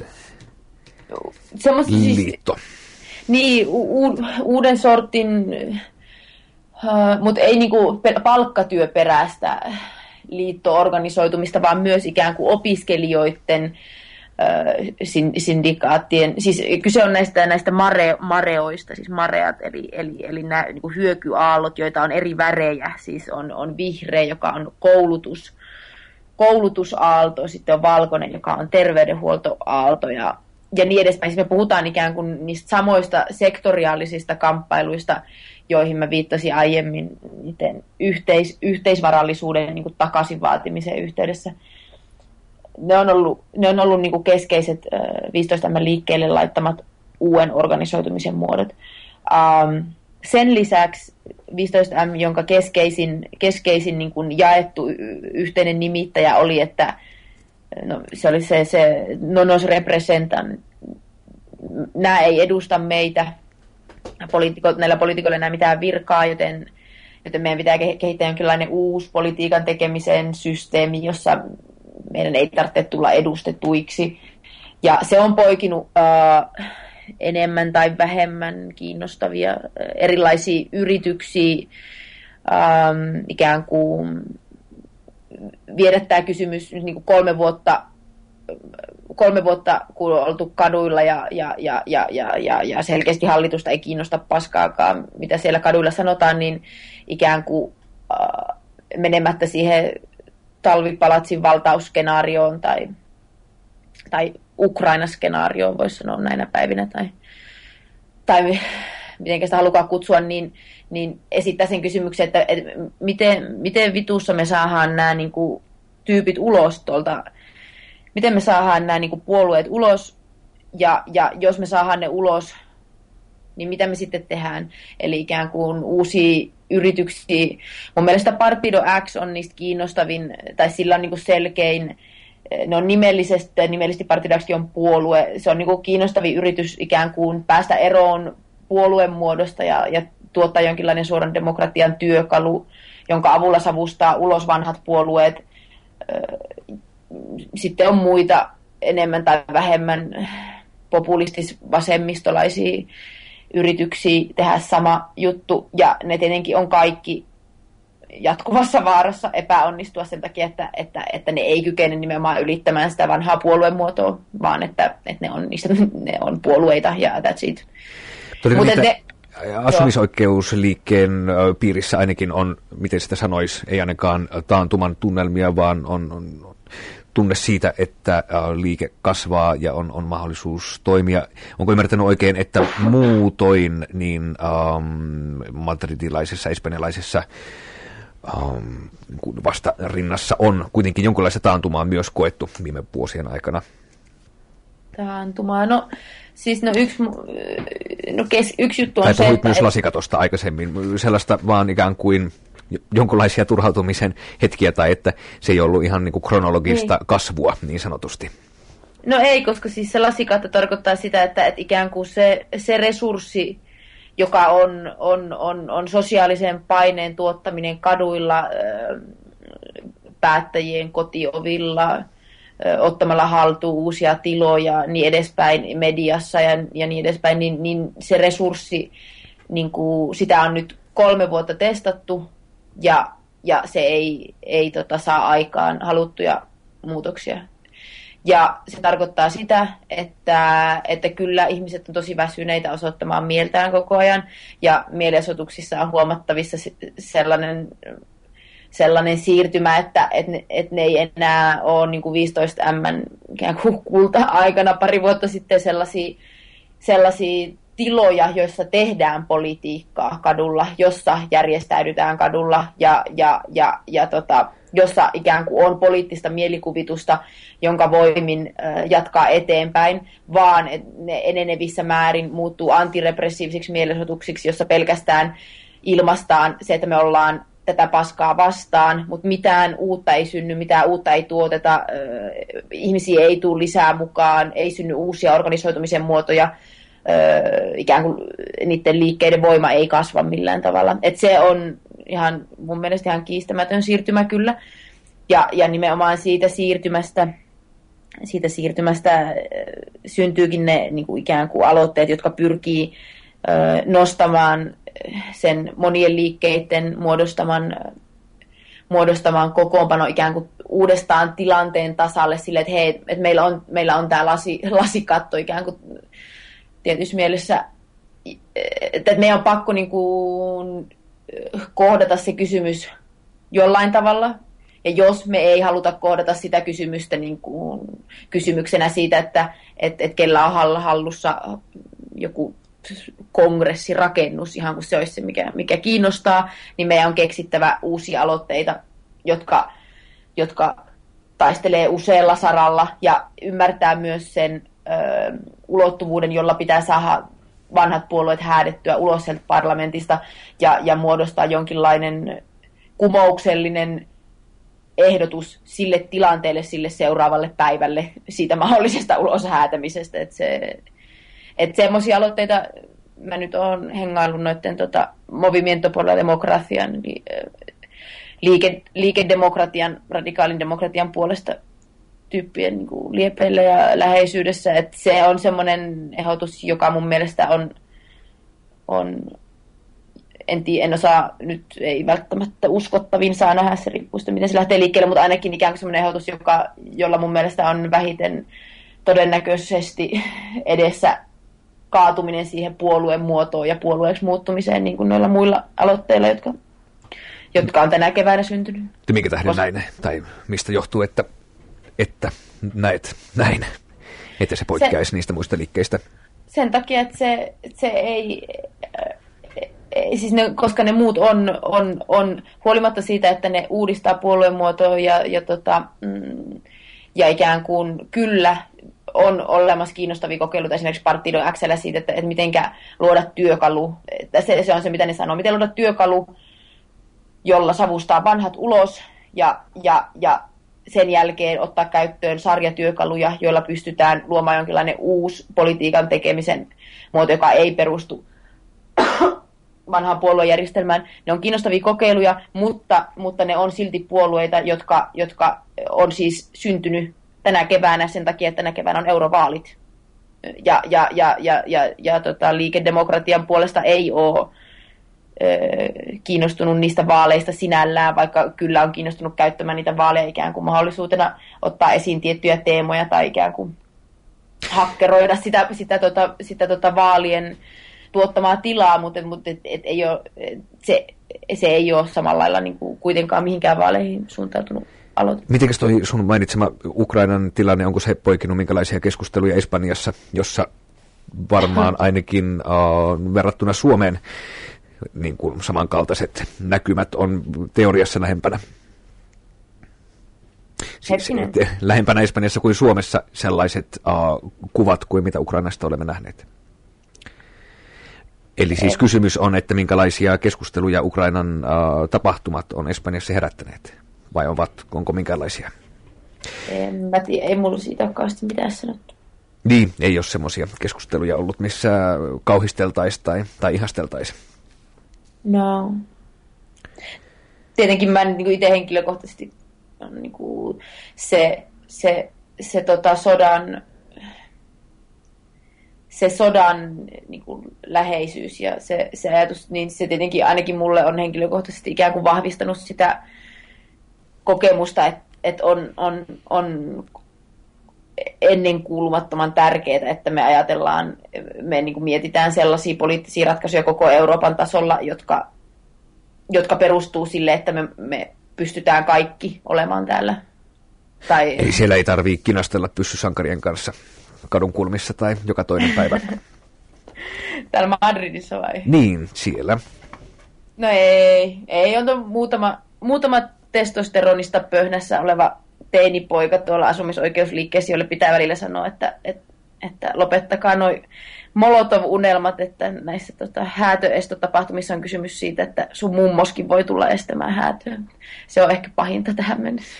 liitto? Niin, uuden sortin, mutta ei niinku palkkatyöperäistä liitto-organisoitumista, vaan myös ikään kuin opiskelijoiden syndikaattien, siis kyse on näistä mareoista, siis mareat, eli nämä niin kuin hyökyaallot, joita on eri värejä, siis on vihreä, joka on koulutusaalto, sitten on valkoinen, joka on terveydenhuoltoaalto ja niin edespäin. Siis me puhutaan ikään kuin niistä samoista sektoriaalisista kamppailuista, joihin mä viittasin aiemmin niiden yhteisvarallisuuden niin kuin takaisin vaatimisen yhteydessä. Ne on ollut niin kuin keskeiset 15M liikkeelle laittamat uuden organisoitumisen muodot. Sen lisäksi 15M, jonka keskeisin niin kuin jaettu yhteinen nimittäjä oli, että se oli se non representan. Nämä ei edusta meitä. Näillä poliitikoilla ei enää mitään virkaa, joten meidän pitää kehittää jonkinlainen uusi politiikan tekemisen systeemi, jossa meidän ei tarvitse tulla edustetuiksi. Ja se on poikinut enemmän tai vähemmän kiinnostavia erilaisia yrityksiä ikään kuin viedä tämä kysymys niin kuin 3 vuotta, kun on oltu kaduilla ja selkeästi hallitusta ei kiinnosta paskaakaan, mitä siellä kaduilla sanotaan, niin ikään kuin menemättä siihen talvipalatsin valtausskenaarioon tai Ukraina-skenaarioon, voisi sanoa näinä päivinä, tai miten sitä halukaan kutsua, niin esittää sen kysymyksen, että miten vitussa me saadaan nämä niin kuin tyypit ulos tuolta, miten me saadaan nämä niin kuin puolueet ulos, ja jos me saadaan ne ulos, niin mitä me sitten tehdään? Eli ikään kuin uusia yrityksiä. Mun mielestä Partido X on niistä kiinnostavin, tai sillä on niin kuin selkein, ne on nimellisesti Partido X on puolue. Se on niin kuin kiinnostavin yritys ikään kuin päästä eroon puolueen muodosta ja tuottaa jonkinlainen suoran demokratian työkalu, jonka avulla savustaa ulos vanhat puolueet. Sitten on muita enemmän tai vähemmän populistis-vasemmistolaisia yrityksiä tehdä sama juttu, ja ne tietenkin on kaikki jatkuvassa vaarassa epäonnistua sen takia, että ne ei kykene nimenomaan ylittämään sitä vanhaa puoluemuotoa, vaan että ne on puolueita ja that's it. Asumisoikeusliikkeen piirissä ainakin on, miten sitä sanoisi, ei ainakaan taantuman tunnelmia, vaan on tunne siitä, että liike kasvaa ja on mahdollisuus toimia. Onko ymmärtänyt oikein, että muutoin niin madridilaisessa, espanjalaisessa vastarinnassa on kuitenkin jonkinlaista taantumaa myös koettu viime vuosien aikana? Taantumaa, yksi juttu on tai se, puhuit myös lasikatosta aikaisemmin, sellaista vaan ikään kuin jonkinlaisia turhautumisen hetkiä, tai että se ei ollut ihan niin kuin kronologista kasvua niin sanotusti. No ei, koska siis se lasikatto tarkoittaa sitä, että ikään kuin se resurssi, joka on sosiaalisen paineen tuottaminen kaduilla, päättäjien kotiovilla, ottamalla haltuun uusia tiloja, niin edespäin mediassa ja niin edespäin, niin se resurssi, niin kuin sitä on nyt 3 vuotta testattu, ja se ei saa aikaan haluttuja muutoksia. Ja se tarkoittaa sitä, että kyllä ihmiset on tosi väsyneitä osoittamaan mieltään koko ajan, ja mielenosoituksissa on huomattavissa sellainen siirtymä, että ne ei enää ole niin kuin 15 ikään kuin kulta-aikana pari vuotta sitten sellaisia tiloja, joissa tehdään politiikkaa kadulla, jossa järjestäydytään kadulla ja jossa ikään kuin on poliittista mielikuvitusta, jonka voimin jatkaa eteenpäin, vaan ne enenevissä määrin muuttuu antirepressiivisiksi mielenosoituksiksi, jossa pelkästään ilmaistaan se, että me ollaan tätä paskaa vastaan, mutta mitään uutta ei synny, mitään uutta ei tuoteta, ihmisiä ei tule lisää mukaan, ei synny uusia organisoitumisen muotoja, ikään kuin niiden liikkeiden voima ei kasva millään tavalla. Et se on mun mielestä ihan kiistämätön siirtymä kyllä. Ja nimenomaan siitä siirtymästä syntyykin ne niin kuin ikään kuin aloitteet, jotka pyrkii nostamaan sen monien liikkeiden muodostamaan kokoonpano ikään kuin uudestaan tilanteen tasalle sille, että hei, että meillä on tämä lasikatto ikään kuin tietyssä mielessä, että meidän on pakko niin kuin kohdata se kysymys jollain tavalla. Ja jos me ei haluta kohdata sitä kysymystä niin kuin kysymyksenä siitä, että kellä on hallussa joku kongressirakennus, ihan kuin se olisi se, mikä kiinnostaa, niin meidän on keksittävä uusia aloitteita, jotka taistelee usealla saralla ja ymmärtää myös sen ulottuvuuden, jolla pitää saada vanhat puolueet häädettyä ulos sieltä parlamentista ja muodostaa jonkinlainen kumouksellinen ehdotus sille tilanteelle, sille seuraavalle päivälle siitä mahdollisesta ulos häätämisestä. Että semmoisia aloitteita mä nyt oon hengaillut noiden Movimiento por la Democracian, liikedemokratian, radikaalin demokratian puolesta tyyppien niin kuin liepeillä ja läheisyydessä. Että se on semmoinen ehdotus, joka mun mielestä on en osaa nyt, ei välttämättä uskottavin saa nähdä, se riippuu sitten, miten se lähtee liikkeelle, mutta ainakin ikään kuin semmoinen ehdotus, jolla mun mielestä on vähiten todennäköisesti edessä kaatuminen siihen puolueen muotoon ja puolueeksi muuttumiseen, niin kuin noilla muilla aloitteilla, jotka on tänä keväänä syntynyt. Minkä tähden näin? Tai mistä johtuu, että näet näin? Että se poikkeaisi niistä muista liikkeistä? Sen takia, että se ei siis koska ne muut on huolimatta siitä, että ne uudistaa puolueen muotoa ja ikään kuin kyllä on olemassa kiinnostavia kokeiluita esimerkiksi Partido X:llä siitä, että mitenkä luoda työkalu. Että se on se, mitä ne sanoo. Miten luoda työkalu, jolla savustaa vanhat ulos ja sen jälkeen ottaa käyttöön sarjatyökaluja, joilla pystytään luomaan jonkinlainen uusi politiikan tekemisen muoto, joka ei perustu vanhaan puoluejärjestelmään. Ne on kiinnostavia kokeiluja, mutta ne on silti puolueita, jotka on siis syntynyt tänä keväänä sen takia, että tänä keväänä on eurovaalit. Ja liikedemokratian puolesta ei ole kiinnostunut niistä vaaleista sinällään, vaikka kyllä on kiinnostunut käyttämään niitä vaaleja ikään kuin mahdollisuutena ottaa esiin tiettyjä teemoja tai ikään kuin hakkeroida sitä vaalien tuottamaa tilaa, mutta ei ole, se ei ole samalla lailla niin kuin kuitenkaan mihinkään vaaleihin suuntautunut aloite. Mitenkäs toi sun mainitsema Ukrainan tilanne, onko se poikinut minkälaisia keskusteluja Espanjassa, jossa varmaan ainakin verrattuna Suomeen niin kuin samankaltaiset näkymät on teoriassa lähempänä? Siis, lähempänä Espanjassa kuin Suomessa sellaiset kuvat kuin mitä Ukrainasta olemme nähneet. Eli siis kysymys on, että minkälaisia keskusteluja Ukrainan tapahtumat on Espanjassa herättäneet? Vai onko minkälaisia? En mä tiedä, ei mulla siitä ole kauheasti mitään sanottu. Niin, ei ole semmoisia keskusteluja ollut, missä kauhisteltaisiin tai ihasteltaisiin. No. Tietenkin mä niin itse henkilökohtaisesti niin kuin sodan niin kuin läheisyys ja se ajatus, niin se tietenkin ainakin mulle on henkilökohtaisesti ikään kuin vahvistanut sitä kokemusta, että on ennenkuulumattoman tärkeää, että me ajatellaan, me niin kuin mietitään sellaisia poliittisia ratkaisuja koko Euroopan tasolla, jotka perustuu sille, että me pystytään kaikki olemaan täällä. Eli siellä ei tarvitse kinastella pyssysankarien kanssa kadunkulmissa tai joka toinen päivä. Täällä Madridissa vai? Niin, siellä. No ei on muutama testosteronista pöhnässä oleva teinipoika tuolla asumisoikeusliikkeessä, jolle pitää välillä sanoa, että lopettakaa noi Molotov-unelmat, että näissä häätöestotapahtumissa on kysymys siitä, että sun mummoskin voi tulla estämään häätöä. Se on ehkä pahinta tähän mennessä.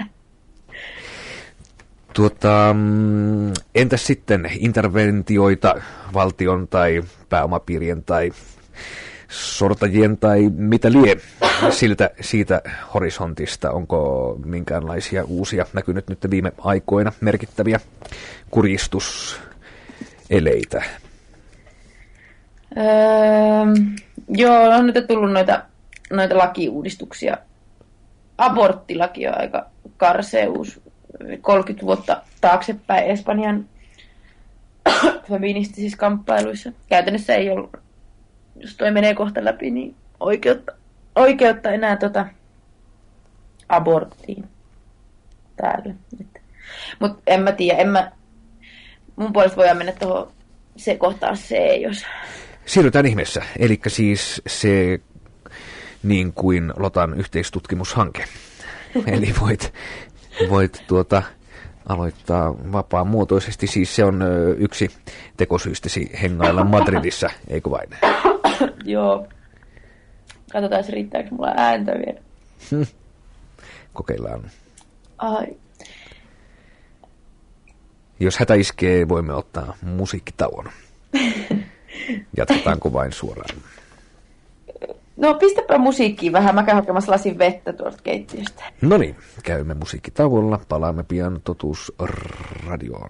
Entäs sitten interventioita valtion tai pääomapiirien tai sortajien tai mitä lie siitä horisontista? Onko minkäänlaisia uusia näkynyt nyt viime aikoina merkittäviä kurjistuseleitä? Joo, on nyt tullut noita lakiuudistuksia. Aborttilaki on aika karseus. 30 vuotta taaksepäin Espanjan feministisissä kamppailuissa. Käytännössä ei ollut, jos toi menee kohta läpi, niin oikeutta enää aborttiin täällä. Mutta en mä tiedä, mun puolesta voidaan mennä tuohon se kohtaan C, jos... Siirrytään ihmeessä, eli siis se niin kuin Lotan yhteistutkimushanke. Eli voit aloittaa vapaamuotoisesti. Siis se on yksi tekosyystesi hengailla Madridissa, eikö vain? Joo. Katsotaan, riittääkö mulla ääntä vielä. Kokeillaan. Ai. Jos hätä iskee, voimme ottaa musiikkitauon. Jatketaanko vain suoraan? No pistäpä musiikkiin vähän. Mä käyn hakemassa lasin vettä tuolta keittiöstä. No niin, käymme musiikkitauolla. Palaamme pian Totuusradioon.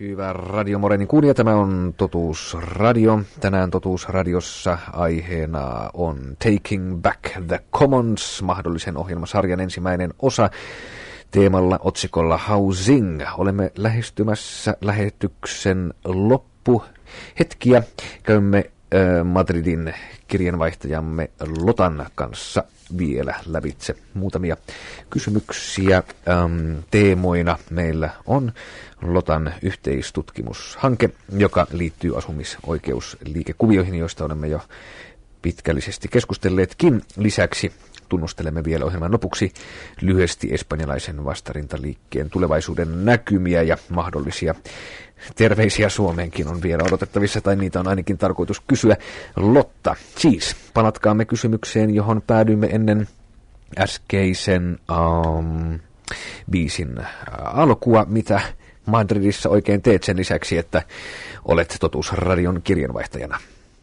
Hyvä Radio Morenin kuulija, tämä on Totuusradio. Tänään Totuusradiossa aiheena on Taking Back the Commons, mahdollisen ohjelmasarjan ensimmäinen osa teemalla otsikolla Housing. Olemme lähestymässä lähetyksen loppuhetkiä. Käymme Madridin kirjanvaihtajamme Lotan kanssa vielä lävitse muutamia kysymyksiä. Teemoina meillä on Lotan yhteistutkimushanke, joka liittyy asumisoikeusliikekuvioihin, joista olemme jo pitkällisesti keskustelleetkin. Lisäksi tunnustelemme vielä ohjelman lopuksi lyhyesti espanjalaisen vastarintaliikkeen tulevaisuuden näkymiä ja mahdollisia terveisiä Suomeenkin on vielä odotettavissa, tai niitä on ainakin tarkoitus kysyä. Lotta, siis palatkaamme kysymykseen, johon päädyimme ennen äskeisen biisin alkua. Mitä Madridissa oikein teet sen lisäksi, että olet Totuusradion kirjanvaihtajana?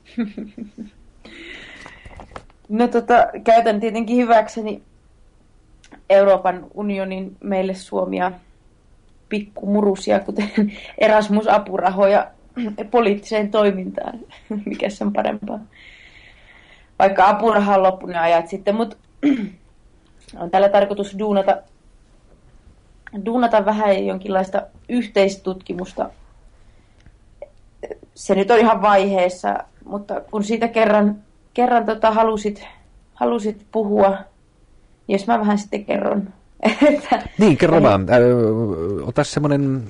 No käytän tietenkin hyväkseni Euroopan unionin meille suomia pikkumurusia, kuten Erasmus-apurahoja poliittiseen toimintaan. Mikä se on parempaa? Vaikka apuraha on loppunut ajat sitten, mutta on tällä tarkoitus duunata vähän jonkinlaista yhteistutkimusta. Se nyt on ihan vaiheessa, mutta kun siitä kerran halusit puhua, jos mä vähän sitten kerron. Niin, kerro vaan. Ota semmoinen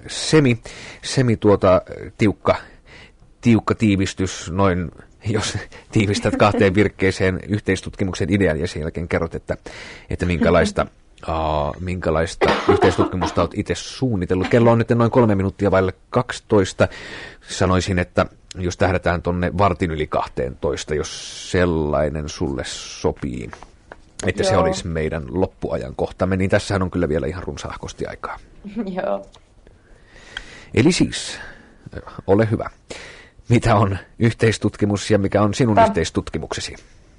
tiukka tiivistys, noin, jos tiivistät 2 virkkeeseen yhteistutkimuksen idean ja sen jälkeen kerrot, että minkälaista yhteistutkimusta olet itse suunnitellut. Kello on nyt noin 3 minuuttia vaille 12. Sanoisin, että jos tähdätään tuonne vartin yli 12, jos sellainen sulle sopii, että se olisi meidän loppuajan kohtamme, niin tässähän on kyllä vielä ihan runsaahkosti aikaa. Joo. Eli siis, ole hyvä. Mitä on yhteistutkimus ja mikä on sinun yhteistutkimuksesi?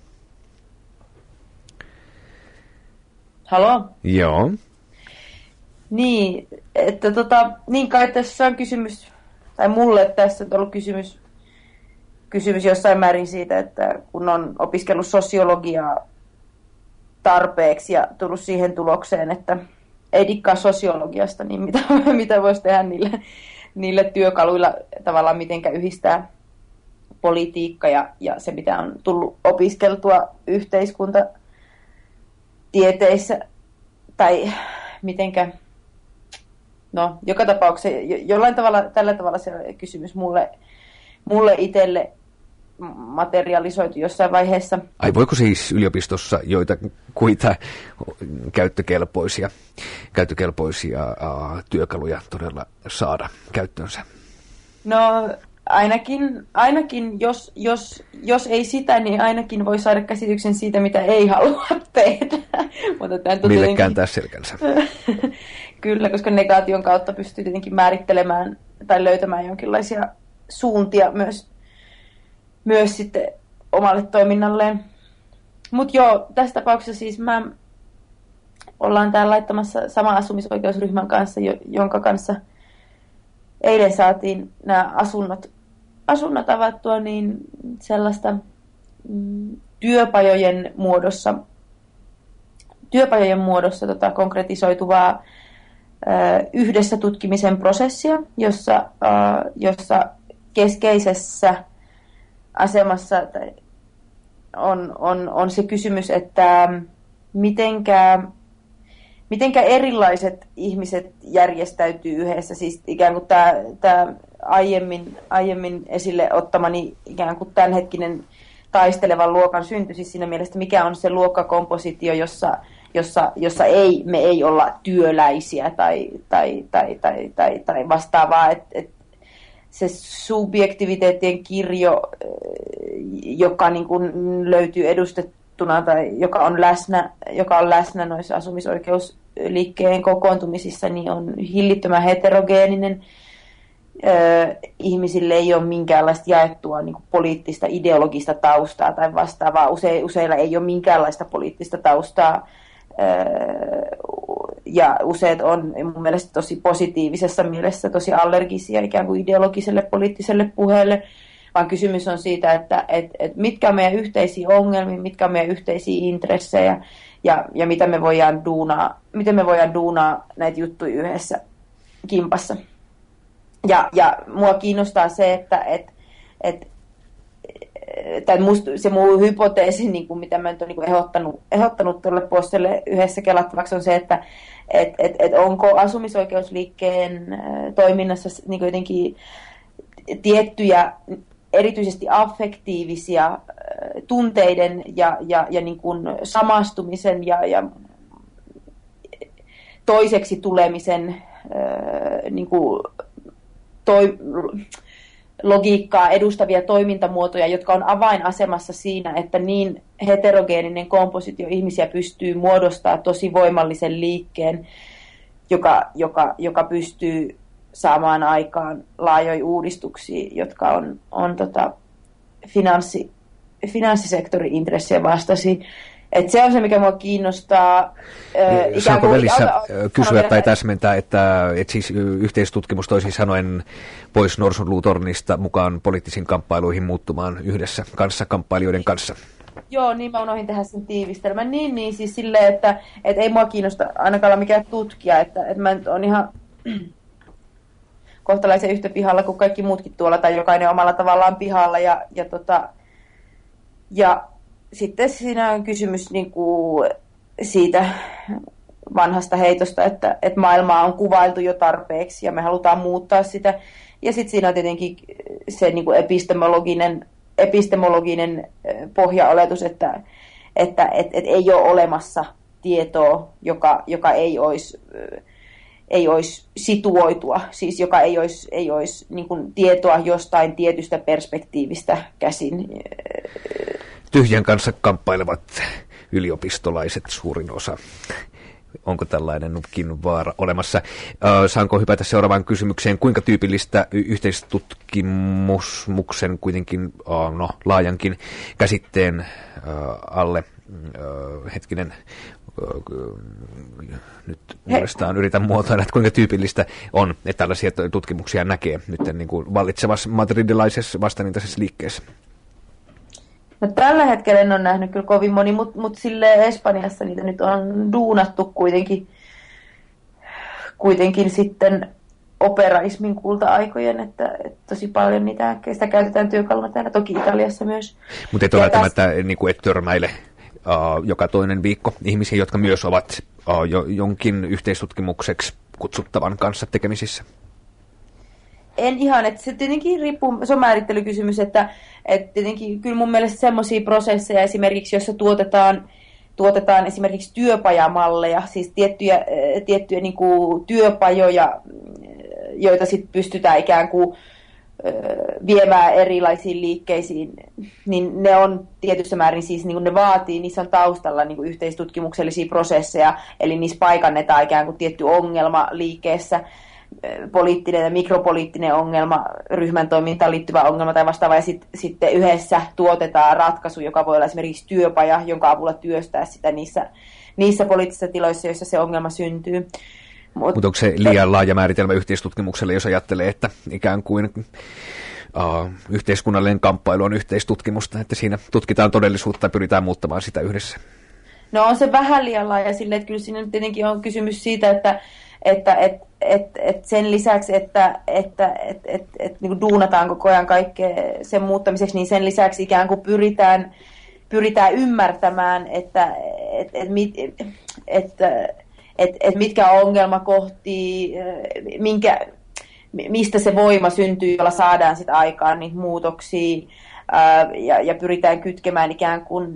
Halo? Joo. Niin, että niin kai tässä on kysymys, tai mulle tässä on ollut kysymys jossain määrin siitä, että kun on opiskellut sosiologiaa tarpeeksi ja tullut siihen tulokseen, että ei dikkaa sosiologiasta, niin mitä voisi tehdä niille työkaluilla tavallaan mitenkä yhdistää politiikka ja se, mitä on tullut opiskeltua yhteiskuntatieteissä, tai mitenkä, no joka tapauksessa jollain tavalla, tällä tavalla se kysymys mulle itselle materialisoitu jossain vaiheessa. Ai voiko siis yliopistossa joitakuita käyttökelpoisia työkaluja todella saada käyttöönsä? No ainakin jos ei sitä, niin ainakin voi saada käsityksen siitä, mitä ei halua tehdä. Mille kääntää selkänsä? Kyllä, koska negaation kautta pystyy tietenkin määrittelemään tai löytämään jonkinlaisia suuntia myös sitten omalle toiminnalleen. Mutta joo, tässä tapauksessa siis ollaan täällä laittamassa sama asumisoikeusryhmän kanssa, jonka kanssa eilen saatiin nämä asunnot avattua, niin sellaista työpajojen muodossa konkretisoituvaa yhdessä tutkimisen prosessia, jossa keskeisessä asemassa on se kysymys, että mitenkä erilaiset ihmiset järjestäytyy yhdessä. Siis ikään kuin tämä aiemmin esille ottamani ikään kuin tämänhetkinen taistelevan luokan synty, siis siinä mielessä, mikä on se luokkakompositio, jossa me ei olla työläisiä tai vastaavaa, että se subjektiviteettien kirjo, joka niin kuin löytyy edustettuna tai joka on läsnä noissa asumisoikeusliikkeen kokoontumisissa, niin on hillittömän heterogeeninen. Ihmisille ei ole minkäänlaista jaettua niin kuin poliittista ideologista taustaa tai vastaavaa. Useilla ei ole minkäänlaista poliittista taustaa. ja useat on mun mielestä tosi positiivisessa mielessä tosi allergisia ikään kuin ideologiselle poliittiselle puheelle, vaan kysymys on siitä, että mitkä on meidän yhteisiä ongelmia, mitkä on meidän yhteisiä intressejä ja miten me voidaan duunaa näitä juttuja yhdessä kimpassa. Ja mua kiinnostaa se, että se mun hypoteesi, niin kuin mitä mä nyt olen niin ehdottanut tuolle postille yhdessä kelattavaksi, on se, että onko asumisoikeusliikkeen toiminnassa niin kuin jotenkin tiettyjä erityisesti affektiivisia tunteiden ja niin kuin samastumisen ja toiseksi tulemisen niin kuin logiikkaa edustavia toimintamuotoja, jotka on avainasemassa siinä, että niin heterogeeninen kompositio ihmisiä pystyy muodostamaan tosi voimallisen liikkeen, joka pystyy saamaan aikaan laajoja uudistuksia, jotka on finanssisektorin intressien vastaisia. Et se on se, mikä minua kiinnostaa. Saanko välissä kysyä tai täsmentää, että siis yhteistutkimus toisin sanoen pois norsunluutornista mukaan poliittisiin kamppailuihin muuttumaan yhdessä kamppailijoiden kanssa? Joo, niin mä unohdin tehdä sen tiivistelmän. Niin siis silleen, että ei mua kiinnosta ainakaan olla mikään tutkija, että mä nyt on ihan kohtalaisen yhtä pihalla kuin kaikki muutkin tuolla, tai jokainen omalla tavallaan pihalla, ja sitten siinä on kysymys niin kuin siitä vanhasta heitosta, että maailmaa on kuvailtu jo tarpeeksi ja me halutaan muuttaa sitä. Ja sitten siinä on tietenkin se niin kuin epistemologinen pohjaoletus, että ei ole olemassa tietoa, joka ei olisi situoitua, siis joka ei olisi niin kuin tietoa jostain tietystä perspektiivistä käsin. Tyhjän kanssa kamppailevat yliopistolaiset suurin osa. Onko tällainenkin vaara olemassa? Saanko hypätä seuraavaan kysymykseen? Kuinka tyypillistä yhteistutkimusmuksen kuitenkin laajankin käsitteen alle nyt uudestaan yritän muotoilla, että kuinka tyypillistä on, että tällaisia tutkimuksia näkee nyt niin kuin vallitsevassa madridilaisessa vastarintaisessa liikkeessä? No, tällä hetkellä en ole nähnyt kyllä kovin moni, mutta silleen Espanjassa niitä nyt on duunattu kuitenkin sitten operaismin kulta-aikojen, että tosi paljon sitä käytetään työkaluna täällä, toki Italiassa myös. Mutta et ole välttämättä niin et törmäile joka toinen viikko ihmisiä, jotka myös ovat jonkin yhteistutkimukseksi kutsuttavan kanssa tekemisissä? En ihan, että se tietenkin riippuu, se on määrittelykysymys, että tietenkin kyllä mun mielestä semmoisia prosesseja esimerkiksi, joissa tuotetaan esimerkiksi työpajamalleja, siis tiettyjä niin kuin työpajoja, joita sitten pystytään ikään kuin viemään erilaisiin liikkeisiin, niin ne on tietyssä määrin siis, niin kuin ne vaatii, niissä on taustalla niin kuin yhteistutkimuksellisia prosesseja, eli niissä paikannetaan ikään kuin tietty ongelma liikkeessä, poliittinen ja mikropoliittinen ongelma, ryhmän toimintaan liittyvä ongelma tai vastaava, ja sitten yhdessä tuotetaan ratkaisu, joka voi olla esimerkiksi työpaja, jonka avulla työstää sitä niissä poliittisissa tiloissa, joissa se ongelma syntyy. Mutta onko se liian laaja määritelmä yhteistutkimukselle, jos ajattelee, että ikään kuin yhteiskunnallinen kamppailu on yhteistutkimusta, että siinä tutkitaan todellisuutta ja pyritään muuttamaan sitä yhdessä? No on se vähän liian laaja sille, että kyllä siinä tietenkin on kysymys siitä, että sen lisäksi, että niin duunataan koko ajan kaikkea sen muuttamiseksi, niin sen lisäksi ikään kuin pyritään ymmärtämään, että mitkä on ongelmakohtia, mistä se voima syntyy, jolla saadaan sit aikaan niitä muutoksia, ja pyritään kytkemään ikään kuin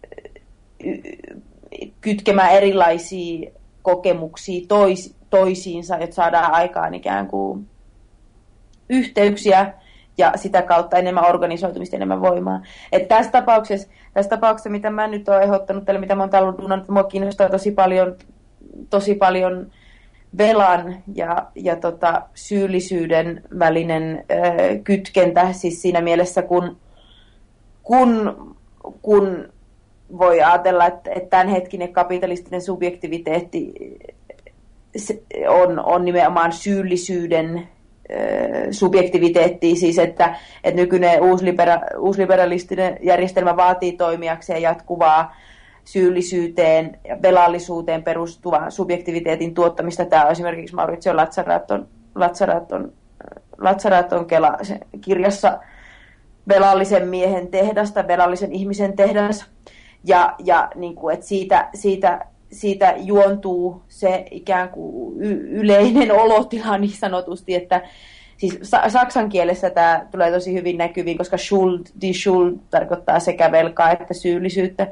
kytkemään erilaisia kokemuksia toisiinsa, että saadaan aikaan ikään kuin yhteyksiä ja sitä kautta enemmän organisoitumista, enemmän voimaa. Et tässä tapauksessa, mitä mä nyt olen ehdottanut teille, mitä mä oon täällä duunannut, mua kiinnostaa tosi paljon velan ja syyllisyyden välinen kytkentä, siis siinä mielessä, kun voi ajatella, että tämänhetkinen kapitalistinen subjektiviteetti on nimenomaan syyllisyyden subjektiviteettia, siis että nykyinen uusliberalistinen järjestelmä vaatii toimijakseen jatkuvaa syyllisyyteen ja velallisuuteen perustuvaa subjektiviteetin tuottamista. Tämä on esimerkiksi Maurizio Lazzaraton kirjassa velallisen miehen tehdas tai velallisen ihmisen tehdas. Ja niin kuin, että siitä juontuu se ikään kuin yleinen olotila niin sanotusti, että siis saksan kielessä tämä tulee tosi hyvin näkyviin, koska die Schuld tarkoittaa sekä velkaa että syyllisyyttä.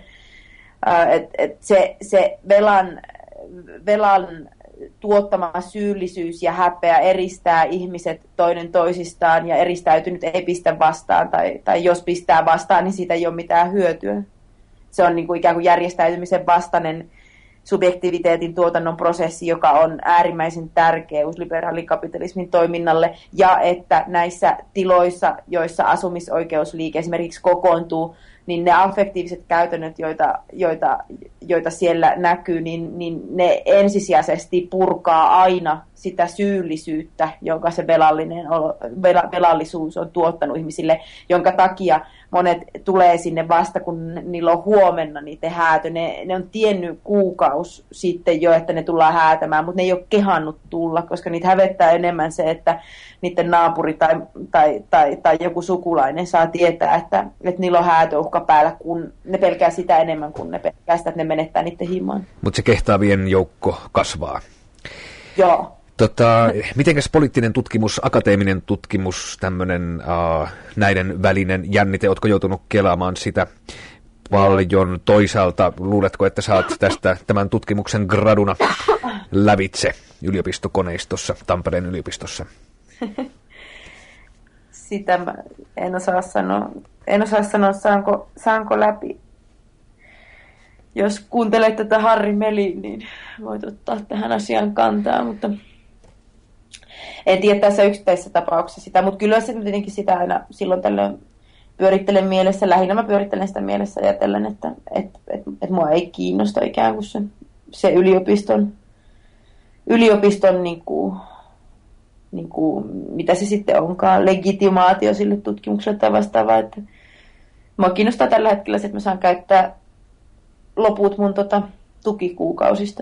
Se velan tuottama syyllisyys ja häpeä eristää ihmiset toinen toisistaan, ja eristäytynyt ei pistä vastaan, tai jos pistää vastaan, niin siitä ei ole mitään hyötyä. Se on niin kuin ikään kuin järjestäytymisen vastainen subjektiviteetin tuotannon prosessi, joka on äärimmäisen tärkeä uusliberaalikapitalismin toiminnalle, ja että näissä tiloissa, joissa asumisoikeusliike esimerkiksi kokoontuu, niin ne affektiiviset käytännöt, joita siellä näkyy, niin ne ensisijaisesti purkaa aina sitä syyllisyyttä, jonka se velallisuus on tuottanut ihmisille, jonka takia monet tulee sinne vasta, kun niillä on huomenna niitä häätö. Ne on tiennyt kuukausi sitten jo, että ne tullaan häätämään, mutta ne ei ole kehannut tulla, koska niitä hävettää enemmän se, että niiden naapuri tai joku sukulainen saa tietää, että niillä on häätöuhka päällä, kun ne pelkää sitä enemmän kuin ne pelkää sitä, että ne menettää niiden himaan. Mutta se kehtaavien joukko kasvaa. Joo. Mitenkäs poliittinen tutkimus, akateeminen tutkimus, tämmöinen näiden välinen jännite, ootko joutunut kelaamaan sitä paljon? Toisaalta luuletko, että saat tästä tämän tutkimuksen graduna lävitse yliopistokoneistossa, Tampereen yliopistossa? Sitä mä en osaa sanoa. En osaa sanoa, saanko läpi. Jos kuuntelet tätä Harri Meli, niin voit ottaa tähän asiaan kantaa, mutta en tiedä tässä yksittäisessä tapauksessa sitä, mutta kyllä se tietenkin sitä aina silloin tällöin pyörittelen mielessä. Lähinnä mä pyörittelen sitä mielessä ajatellen, että mua ei kiinnosta ikään kuin se yliopiston niin kuin, mitä se sitten onkaan, legitimaatio sille tutkimukselle tai vastaavaa. Että mua kiinnostaa tällä hetkellä se, että mä saan käyttää loput mun tukikuukausista.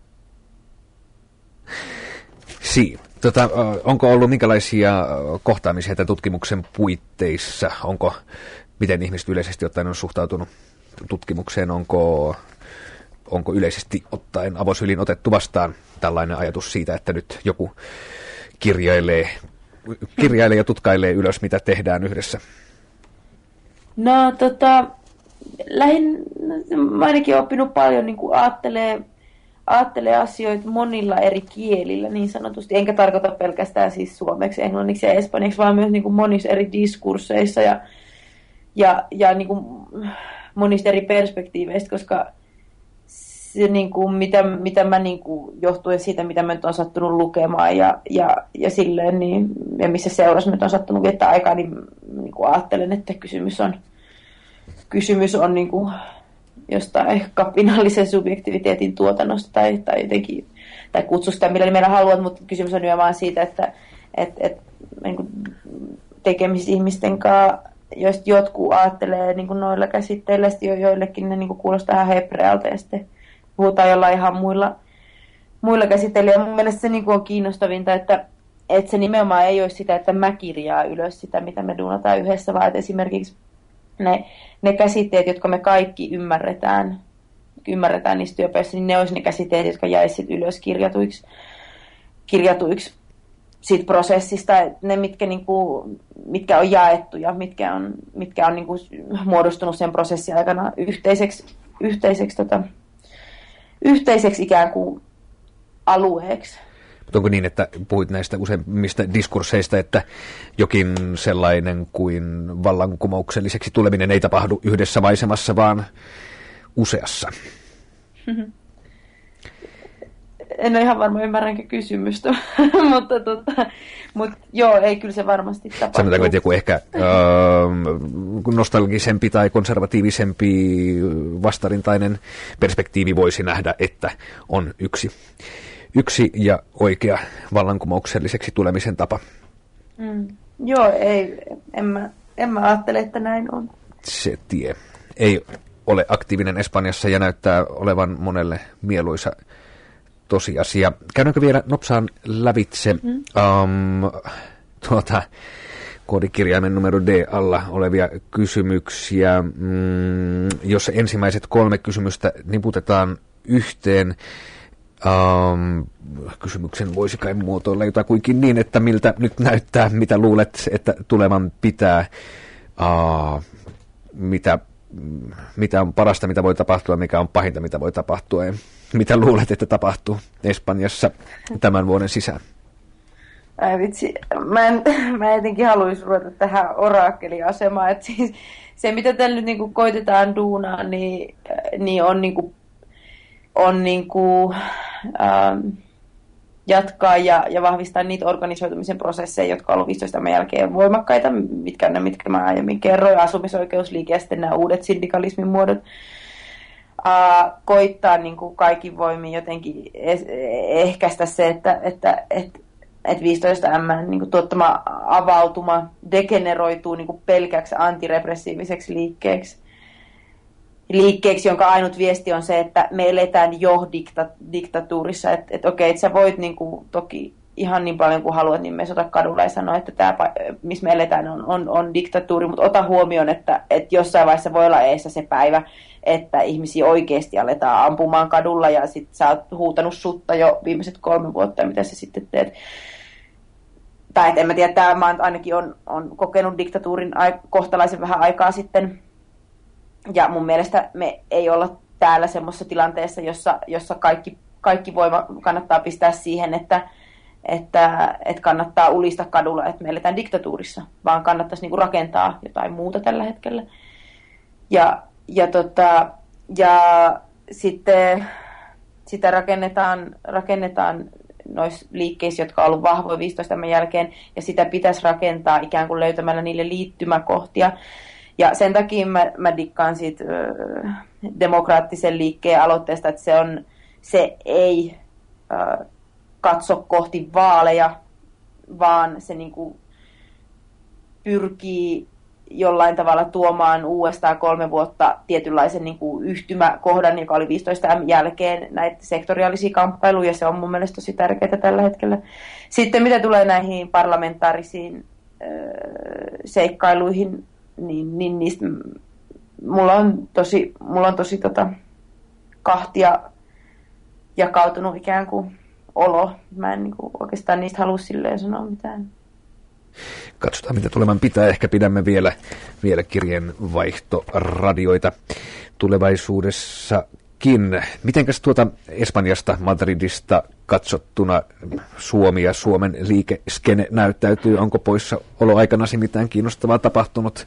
Onko ollut minkälaisia kohtaamisia tämän tutkimuksen puitteissa? Miten ihmiset yleisesti ottaen on suhtautunut tutkimukseen? Onko yleisesti ottaen avosylin otettu vastaan tällainen ajatus siitä, että nyt joku kirjailee ja tutkailee ylös, mitä tehdään yhdessä? No mä ainakin olen oppinut paljon niin kuin aattelee asioita monilla eri kielillä niin sanotusti, enkä tarkoita pelkästään siis suomeksi, englanniksi ja espanjaksi, vaan myös niin kuin monissa eri diskursseissa ja niin kuin monista eri perspektiiveistä, koska se, niin kuin, mitä mä niin kuin, johtuen siitä, mitä mä nyt on sattunut lukemaan ja silleen, niin, ja missä seurassa mä nyt on sattunut viettää aikaa, niin kuin ajattelen, että kysymys on niin kuin jostain kapinallisen subjektiviteetin tuotannosta tai jotenkin, tai kutsu sitä millä nimellä haluat, mutta kysymys on nimenomaan siitä, että niin kuin tekemisissä ihmisten kanssa, jos jotkut ajattelee niin kuin noilla käsitteillä, joillekin ne niin kuin kuulostaa ihan hebrealta ja sitten puhutaan jollain ihan muilla käsitteillä. Ja mun mielestä se niin kuin on kiinnostavinta, että se nimenomaan ei ole sitä, että mä kirjaan ylös sitä, mitä me duunataan yhdessä, vaan että esimerkiksi ne käsitteet, jotka me kaikki ymmärretään niistä työpäissä, niin ne olisi ne käsitteet, jotka jäisivät ylös kirjatuiksi siitä prosessista. Ne, mitkä on jaettu ja mitkä on niin kuin muodostunut sen prosessin aikana yhteiseksi ikään kuin alueeksi. Onko niin, että puhuit näistä useimmista diskursseista, että jokin sellainen kuin vallankumoukselliseksi tuleminen ei tapahdu yhdessä maisemassa, vaan useassa? En ole ihan varma, ymmärränkö kysymystä, mutta joo, ei kyllä se varmasti tapahtuu. Sanotaanko, että joku ehkä nostalgisempi tai konservatiivisempi vastarintainen perspektiivi voisi nähdä, että on yksi ja oikea vallankumoukselliseksi tulemisen tapa. Joo, en mä ajattele, että näin on. Se tie ei ole aktiivinen Espanjassa ja näyttää olevan monelle mieluisa tosiasia. Käydäänkö vielä nopsaan lävitse koodikirjaimen numero D alla olevia kysymyksiä. Jos ensimmäiset 3 kysymystä niputetaan yhteen, kysymyksen voisi kai muotoilla jotakuinkin niin, että miltä nyt näyttää, mitä luulet, että tulevan pitää, mitä on parasta, mitä voi tapahtua, mikä on pahinta, mitä voi tapahtua, ja mitä luulet, että tapahtuu Espanjassa tämän vuoden sisään? Ai vitsi, mä jotenkin haluaisin ruveta tähän oraakkeliasemaan, että siis se mitä tällä nyt niinku koitetaan duunaa, niin on jatkaa ja vahvistaa niitä organisoitumisen prosesseja, jotka on ollut 15 jälkeen voimakkaita, mitkä mä aiemmin kerroin, asumisoikeusliike ja sitten nämä uudet syndikalismin muodot. Koittaa niin kuin kaikin voimin jotenkin ehkäistä se, että 15M niin kuin tuottama avautuma degeneroituu niin kuin pelkäksi antirepressiiviseksi liikkeeksi, jonka ainut viesti on se, että me eletään jo diktatuurissa. Että okei, että sä voit niin kuin, toki ihan niin paljon kuin haluat, niin me sota kadulla ja sanoa, että tämä, missä me eletään, on diktatuuri, mutta ota huomioon, että jossain vaiheessa voi olla eessä se päivä, että ihmisiä oikeasti aletaan ampumaan kadulla ja sit sä oot huutanut sutta jo viimeiset 3 vuotta, mitä sä sitten teet. Tai en mä tiedä, tämä maa ainakin on kokenut diktatuurin kohtalaisen vähän aikaa sitten. Ja mun mielestä me ei olla täällä semmoisessa tilanteessa, jossa kaikki voima kannattaa pistää siihen, että kannattaa ulista kadulla, että me eletään diktatuurissa, vaan kannattaisi niinku rakentaa jotain muuta tällä hetkellä. Ja sitten sitä rakennetaan noissa liikkeissä, jotka on ollut vahvoja 15 jälkeen, ja sitä pitäisi rakentaa ikään kuin löytämällä niille liittymäkohtia. Ja sen takia mä dikkaan siitä demokraattisen liikkeen aloitteesta, että se ei katso kohti vaaleja, vaan se niinku pyrkii jollain tavalla tuomaan uudestaan 3 vuotta tietynlaisen niinku yhtymäkohdan, joka oli 15M jälkeen näitä sektoriaalisia kamppailuja, ja se on mun mielestä tosi tärkeää tällä hetkellä. Sitten mitä tulee näihin parlamentaarisiin seikkailuihin, niin niistä mulla on tosi kahtia jakautunut ikään kuin olo. Mä en niinku oikeastaan niistä halua silleen sanoa mitään. Katsotaan, mitä tuleman pitää. Ehkä pidämme vielä kirjeenvaihtoradioita tulevaisuudessakin. Mitenkäs Espanjasta, Madridista katsottuna Suomi ja Suomen liikeskene näyttäytyy? Onko poissaoloaikanasi mitään kiinnostavaa tapahtunut,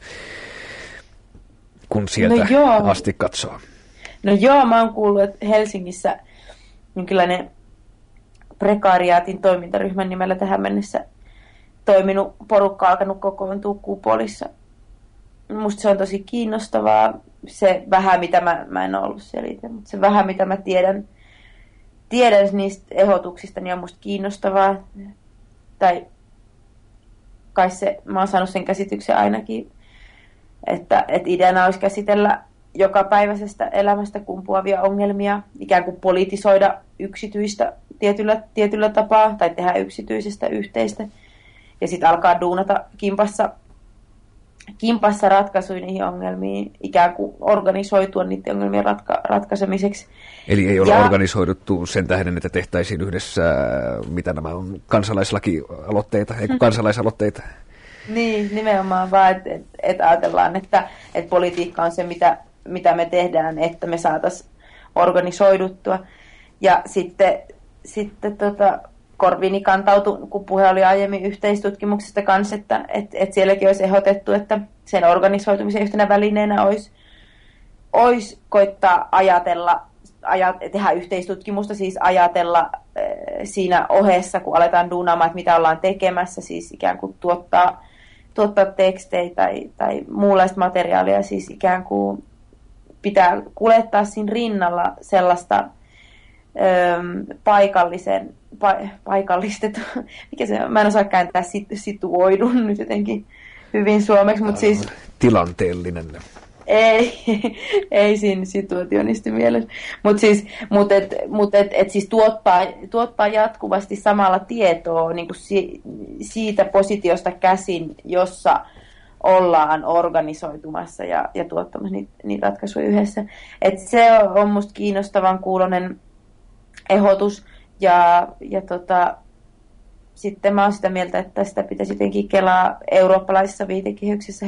kun sieltä asti katsoo? No joo, mä oon kuullut, että Helsingissä jonkinlainen prekariaatin toimintaryhmän nimellä tähän mennessä toiminut porukka alkanut kokoontua Kupolissa. Musta se on tosi kiinnostavaa. Se vähän, mitä mä en ole ollut selitä, mutta se vähän, mitä mä tiedän niistä ehdotuksista, niin on musta kiinnostavaa. Tai kai mä oon saanut sen käsityksen ainakin, että ideana olisi käsitellä jokapäiväisestä elämästä kumpuavia ongelmia, ikään kuin politisoida yksityistä tietyllä tapaa, tai tehdä yksityisestä yhteistä. Ja sitten alkaa duunata kimpassa ratkaisuja niihin ongelmiin, ikään kuin organisoitua niiden ongelmien ratkaisemiseksi. Eli ei ole organisoidut sen tähden, että tehtäisiin yhdessä, mitä nämä on, kansalaislakialoitteita, eikö kansalaisaloitteita? Niin, nimenomaan vaan, että ajatellaan, että politiikka on se, mitä me tehdään, että me saataisiin organisoiduttua. Ja sitten korviini kantautui, kun puhe oli aiemmin yhteistutkimuksesta kanssa, että sielläkin olisi ehdotettu, että sen organisoitumisen yhtenä välineenä olisi koittaa tehdä yhteistutkimusta, siis ajatella siinä ohessa, kun aletaan duunaamaan, että mitä ollaan tekemässä, siis ikään kuin tuottaa tekstejä tai muunlaista materiaalia, siis ikään kuin pitää kuljettaa siinä rinnalla sellaista paikallisen paikallistettu. Mikä se on? Mä en osaa kääntää situoidun nyt jotenkin hyvin suomeksi, mutta siis... Tilanteellinen. Ei siinä situaationisti mielessä. Mutta siis, siis tuottaa jatkuvasti samalla tietoa niin kuin siitä positiosta käsin, jossa ollaan organisoitumassa ja tuottamassa niitä ratkaisuja yhdessä. Et se on musta kiinnostavan kuulonen ehdotus. Ja sitten mä oon sitä mieltä, että sitä pitäisi jotenkin kelaa eurooppalaisissa viitekehyksissä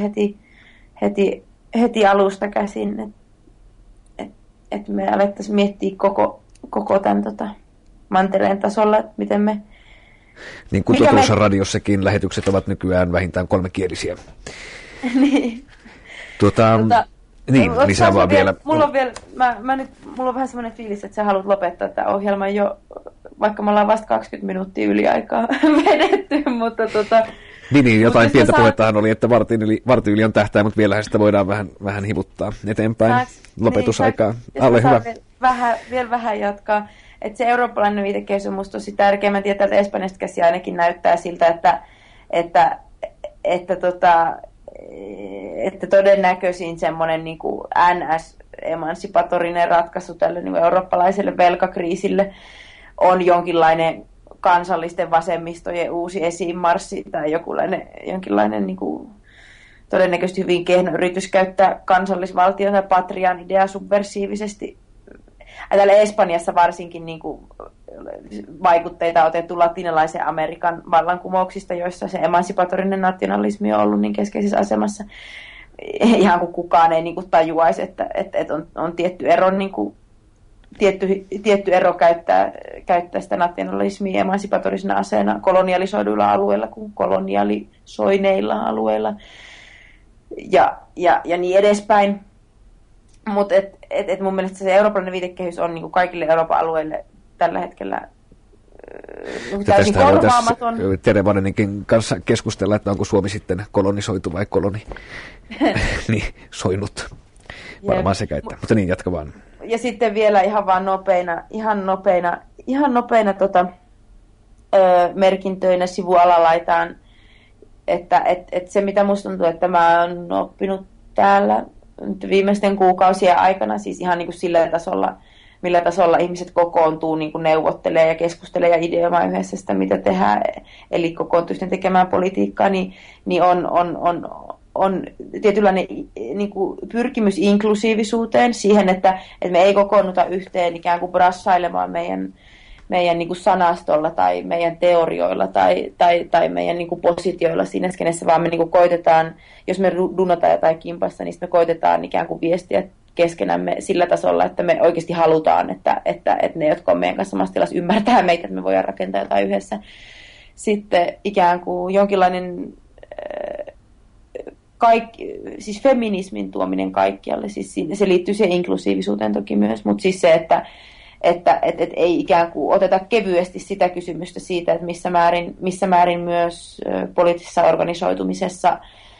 heti alusta käsin, että me alettaisiin miettiä koko tämän mantereen tasolla, että miten me... Niin kuin tuossa radiossakin lähetykset ovat nykyään vähintään 3-kielisiä. Niin. Niin, lisää vaan vielä. Mulla on vähän semmoinen fiilis, että sä haluat lopettaa tämän ohjelman jo, vaikka me ollaan vasta 20 minuuttia yliaikaa vedetty, mutta Niin, jotain pientä puhettahan oli, että vartin yli on tähtää, mutta vielä sitä voidaan vähän hivuttaa eteenpäin lopetusaikaa. Alle hyvä. Vielä vähän jatkaa. Että se eurooppalainen viitekehys on musta tosi tärkeä. Mä tiedän, että Espanjasta käsi ainakin näyttää siltä, että todennäköisin semmoinen niin kuin NS-emansipatorinen ratkaisu tälle niin kuin eurooppalaiselle velkakriisille on jonkinlainen kansallisten vasemmistojen uusi esiinmarssi tai jonkinlainen niin kuin, todennäköisesti hyvin kehno yritys käyttää kansallisvaltion tai patrian ideaa subversiivisesti. Täällä Espanjassa varsinkin niin kuin, vaikutteita on otettu latinalaisen Amerikan vallankumouksista, joissa se emansipatorinen nationalismi on ollut niin keskeisessä asemassa. Ihan kuin kukaan ei niin kuin, tajuaisi, että on tietty ero niin kuin, tietty ero käyttää sitä nationalismia emansipaatorisena aseena kolonialisoiduilla alueilla kuin kolonialisoineilla alueilla ja niin edespäin. Mutta mun mielestä se eurooppalainen viitekehys on niinku kaikille Euroopan alueille tällä hetkellä täysin korvaamaton. Tere Vanenenkin kanssa keskustella, että onko Suomi sitten kolonisoitu vai niin, soinut. Varmaan sekä että. Mutta niin, jatka vaan. Ja sitten vielä ihan nopeina merkintöinä sivualalaitaan, että se mitä musta tuntuu, että mä oon oppinut täällä nyt viimeisten kuukausien aikana, siis ihan niin kuin sillä tasolla, millä tasolla ihmiset kokoontuu, niin kuin neuvottelee ja keskustelee ja ideoimaan yhdessä sitä, mitä tehdään, eli kokoontuu sitten tekemään politiikkaa, niin on tietynlainen niin kuin pyrkimys inklusiivisuuteen siihen, että me ei kokoonnuta yhteen ikään kuin brassailemaan meidän niin kuin sanastolla tai meidän teorioilla tai meidän niin kuin positioilla siinä skenessä, vaan me niin kuin koitetaan, jos me dunataan jotain kimpassa, niin me koitetaan ikään kuin viestiä keskenämme sillä tasolla, että me oikeasti halutaan, että ne, jotka on meidän kanssa samassa tilassa, ymmärtää meitä, että me voidaan rakentaa jotain yhdessä. Sitten ikään kuin jonkinlainen siis feminismin tuominen kaikkialle, siis se liittyy siihen inklusiivisuuteen toki myös, mutta siis se, että ei ikään kuin oteta kevyesti sitä kysymystä siitä, että missä määrin myös poliittisessa organisoitumisessa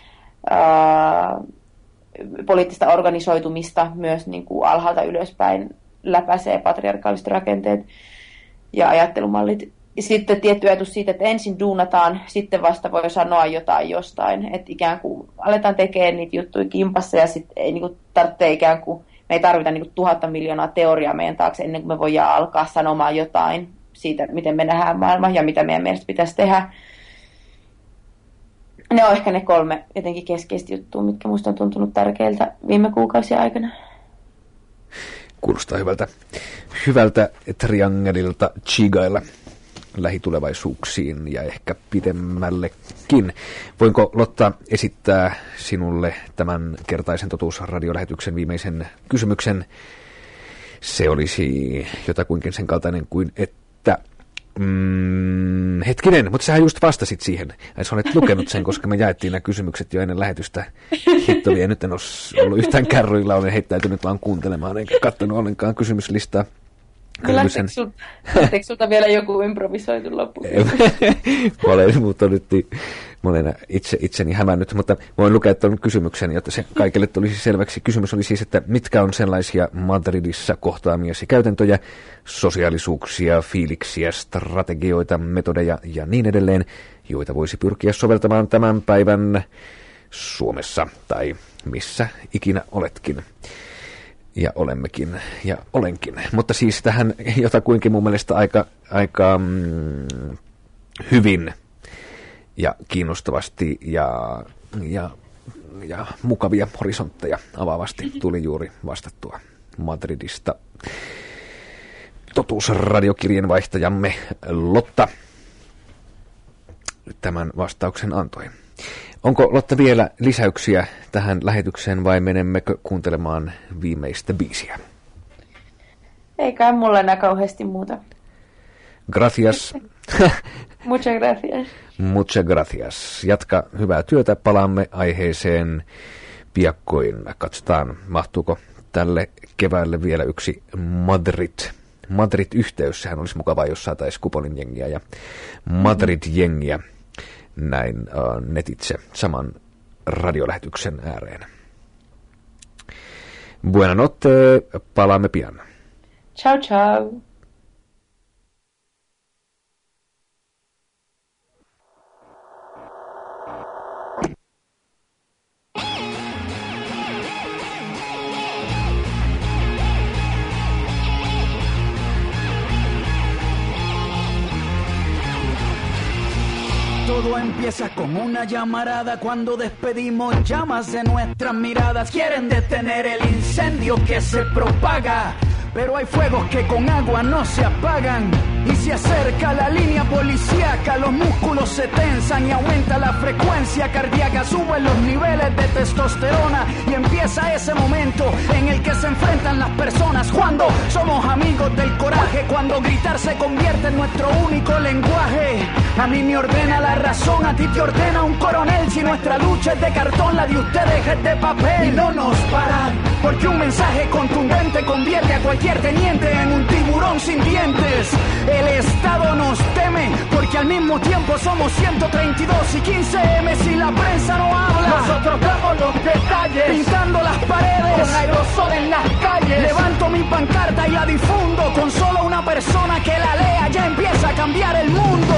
poliittista organisoitumista myös niin kuin alhaalta ylöspäin läpäisee patriarkaaliset rakenteet ja ajattelumallit. Sitten tietty ajatus siitä, että ensin duunataan, sitten vasta voi sanoa jotain jostain. Että ikään kuin aletaan tekemään niitä juttuja kimpassa ja sitten ei niin kuin tarvitse ikään kuin, me ei tarvita niin kuin 1000 miljoonaa teoriaa meidän taakse ennen kuin me voidaan alkaa sanomaan jotain siitä, miten me nähdään maailma ja mitä meidän mielestä pitäisi tehdä. Ne on ehkä ne 3 jotenkin keskeistä juttua, mitkä musta on tuntunut tärkeiltä viime kuukausien aikana. Kuulostaa hyvältä triangelilta chigailla lähitulevaisuuksiin ja ehkä pidemmällekin. Voinko, Lotta, esittää sinulle tämän kertaisen totuusradiolähetyksen viimeisen kysymyksen? Se olisi jotakuinkin sen kaltainen kuin, että hetkinen, mutta sähän just vastasit siihen. Sä olet lukenut sen, koska me jaettiin nämä kysymykset jo ennen lähetystä. Hittovi, ja nyt en ole ollut yhtään kärryillä, olen heittäytynyt vaan kuuntelemaan, enkä katsonut ollenkaan kysymyslistaa. Lähteekö sulta vielä joku improvisoitu loppu? Mä olen, mutta Mä olen itseni hämännyt, mutta voin lukea tuon kysymyksen, jotta se kaikille tulisi selväksi. Kysymys oli siis, että mitkä on sellaisia Madridissa kohtaamiasi käytäntöjä, sosiaalisuuksia, fiiliksiä, strategioita, metodeja ja niin edelleen, joita voisi pyrkiä soveltamaan tämän päivän Suomessa tai missä ikinä oletkin. Ja olemmekin, ja olenkin. Mutta siis tähän jotakuinkin mun mielestä aika hyvin ja kiinnostavasti ja mukavia horisontteja avaavasti tuli juuri vastattua Madridista. Totuusradiokirjeenvaihtajamme Lotta tämän vastauksen antoi. Onko Lotta vielä lisäyksiä tähän lähetykseen vai menemmekö kuuntelemaan viimeistä biisiä? Eikä mulla enää kauheasti muuta. Gracias. Muchas gracias. Muchas gracias. Jatka hyvää työtä. Palaamme aiheeseen piakkoin. Katsotaan, mahtuuko tälle keväälle vielä yksi Madrid-yhteys. Sehän olisi mukavaa, jos saataisiin Kuponin jengiä ja Madrid-jengiä näin netitse saman radiolähetyksen ääreen. Buonanotte, palaamme pian. Ciao, ciao. Todo empieza con una llamarada cuando despedimos llamas de nuestras miradas. Quieren detener el incendio que se propaga, pero hay fuegos que con agua no se apagan. Y se acerca la línea policíaca, los músculos se tensan y aumenta la frecuencia cardíaca, suben los niveles de testosterona y empieza ese momento en el que se enfrentan las personas. Cuando somos amigos del coraje, cuando gritar se convierte en nuestro único lenguaje. A mí me ordena la razón, a ti te ordena un coronel. Si nuestra lucha es de cartón, la de ustedes es de papel. Y no nos paran, porque un mensaje contundente convierte a cualquier teniente en un tiburón sin dientes. El Estado nos teme, porque al mismo tiempo somos 132 y 15M si la prensa no habla. Nosotros damos los detalles, pintando las paredes con aerosol en las calles. Levanto mi pancarta y la difundo, con solo una persona que la lea ya empieza a cambiar el mundo.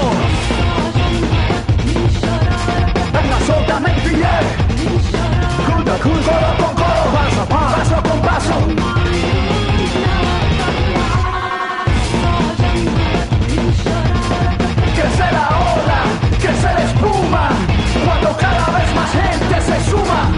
Venga, soltamente, yeah. Coro con coro, paso con paso. Crece la ola, crece la espuma, cuando cada vez más gente se suma.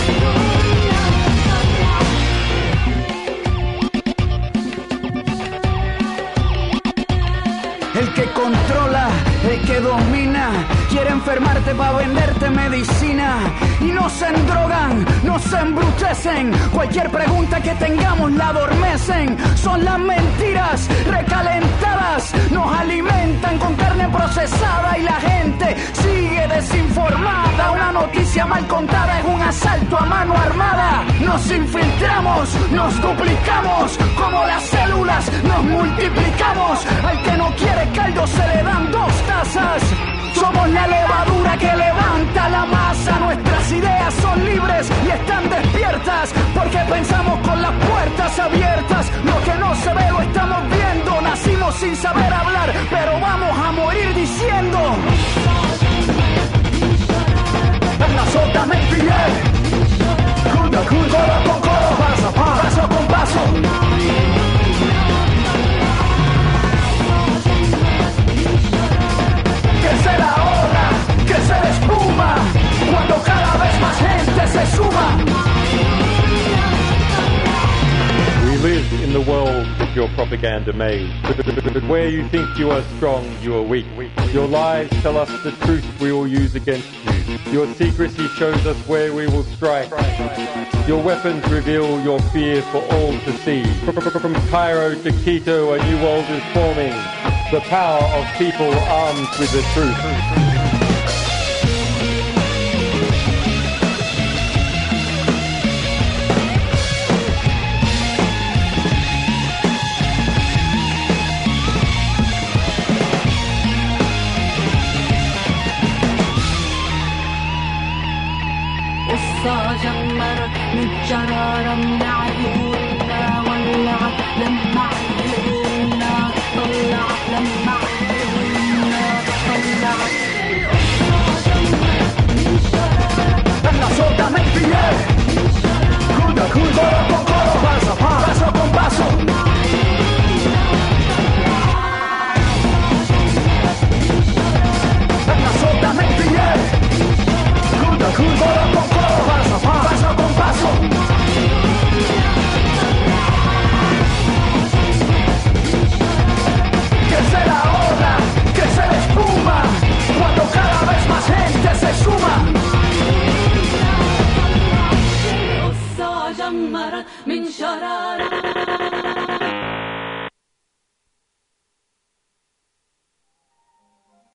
El que controla, el que domina, quiere enfermarte para venderte medicina. Y nos endrogan, nos embrutecen, cualquier pregunta que tengamos la adormecen. Son las mentiras recalentadas, nos alimentan con carne procesada y la gente sigue desinformada. Una noticia mal contada es un asalto a mano armada. Nos infiltramos, nos duplicamos, como las células nos multiplicamos. Al que no quiere caldo se le dan 2 tazas. Somos la levadura que levanta la masa. Nuestras ideas son libres y están despiertas, porque pensamos con las puertas abiertas. Lo que no se ve lo estamos viendo. Nacimos sin saber hablar, pero vamos a morir diciendo. Venga, soltamente, yeah. Coro con coro, paso con paso. Crece la ola, crece la espuma, cuando cada vez más gente se suma. We live in the world of your propaganda maze. But where you think you are strong, you are weak. Your lies tell us the truth we will use against you. Your secrecy shows us where we will strike. Your weapons reveal your fear for all to see. From Cairo to Quito, a new world is forming. The power of people armed with the truth. الأقصى جمرت من شرارة من عيوننا ولعت لما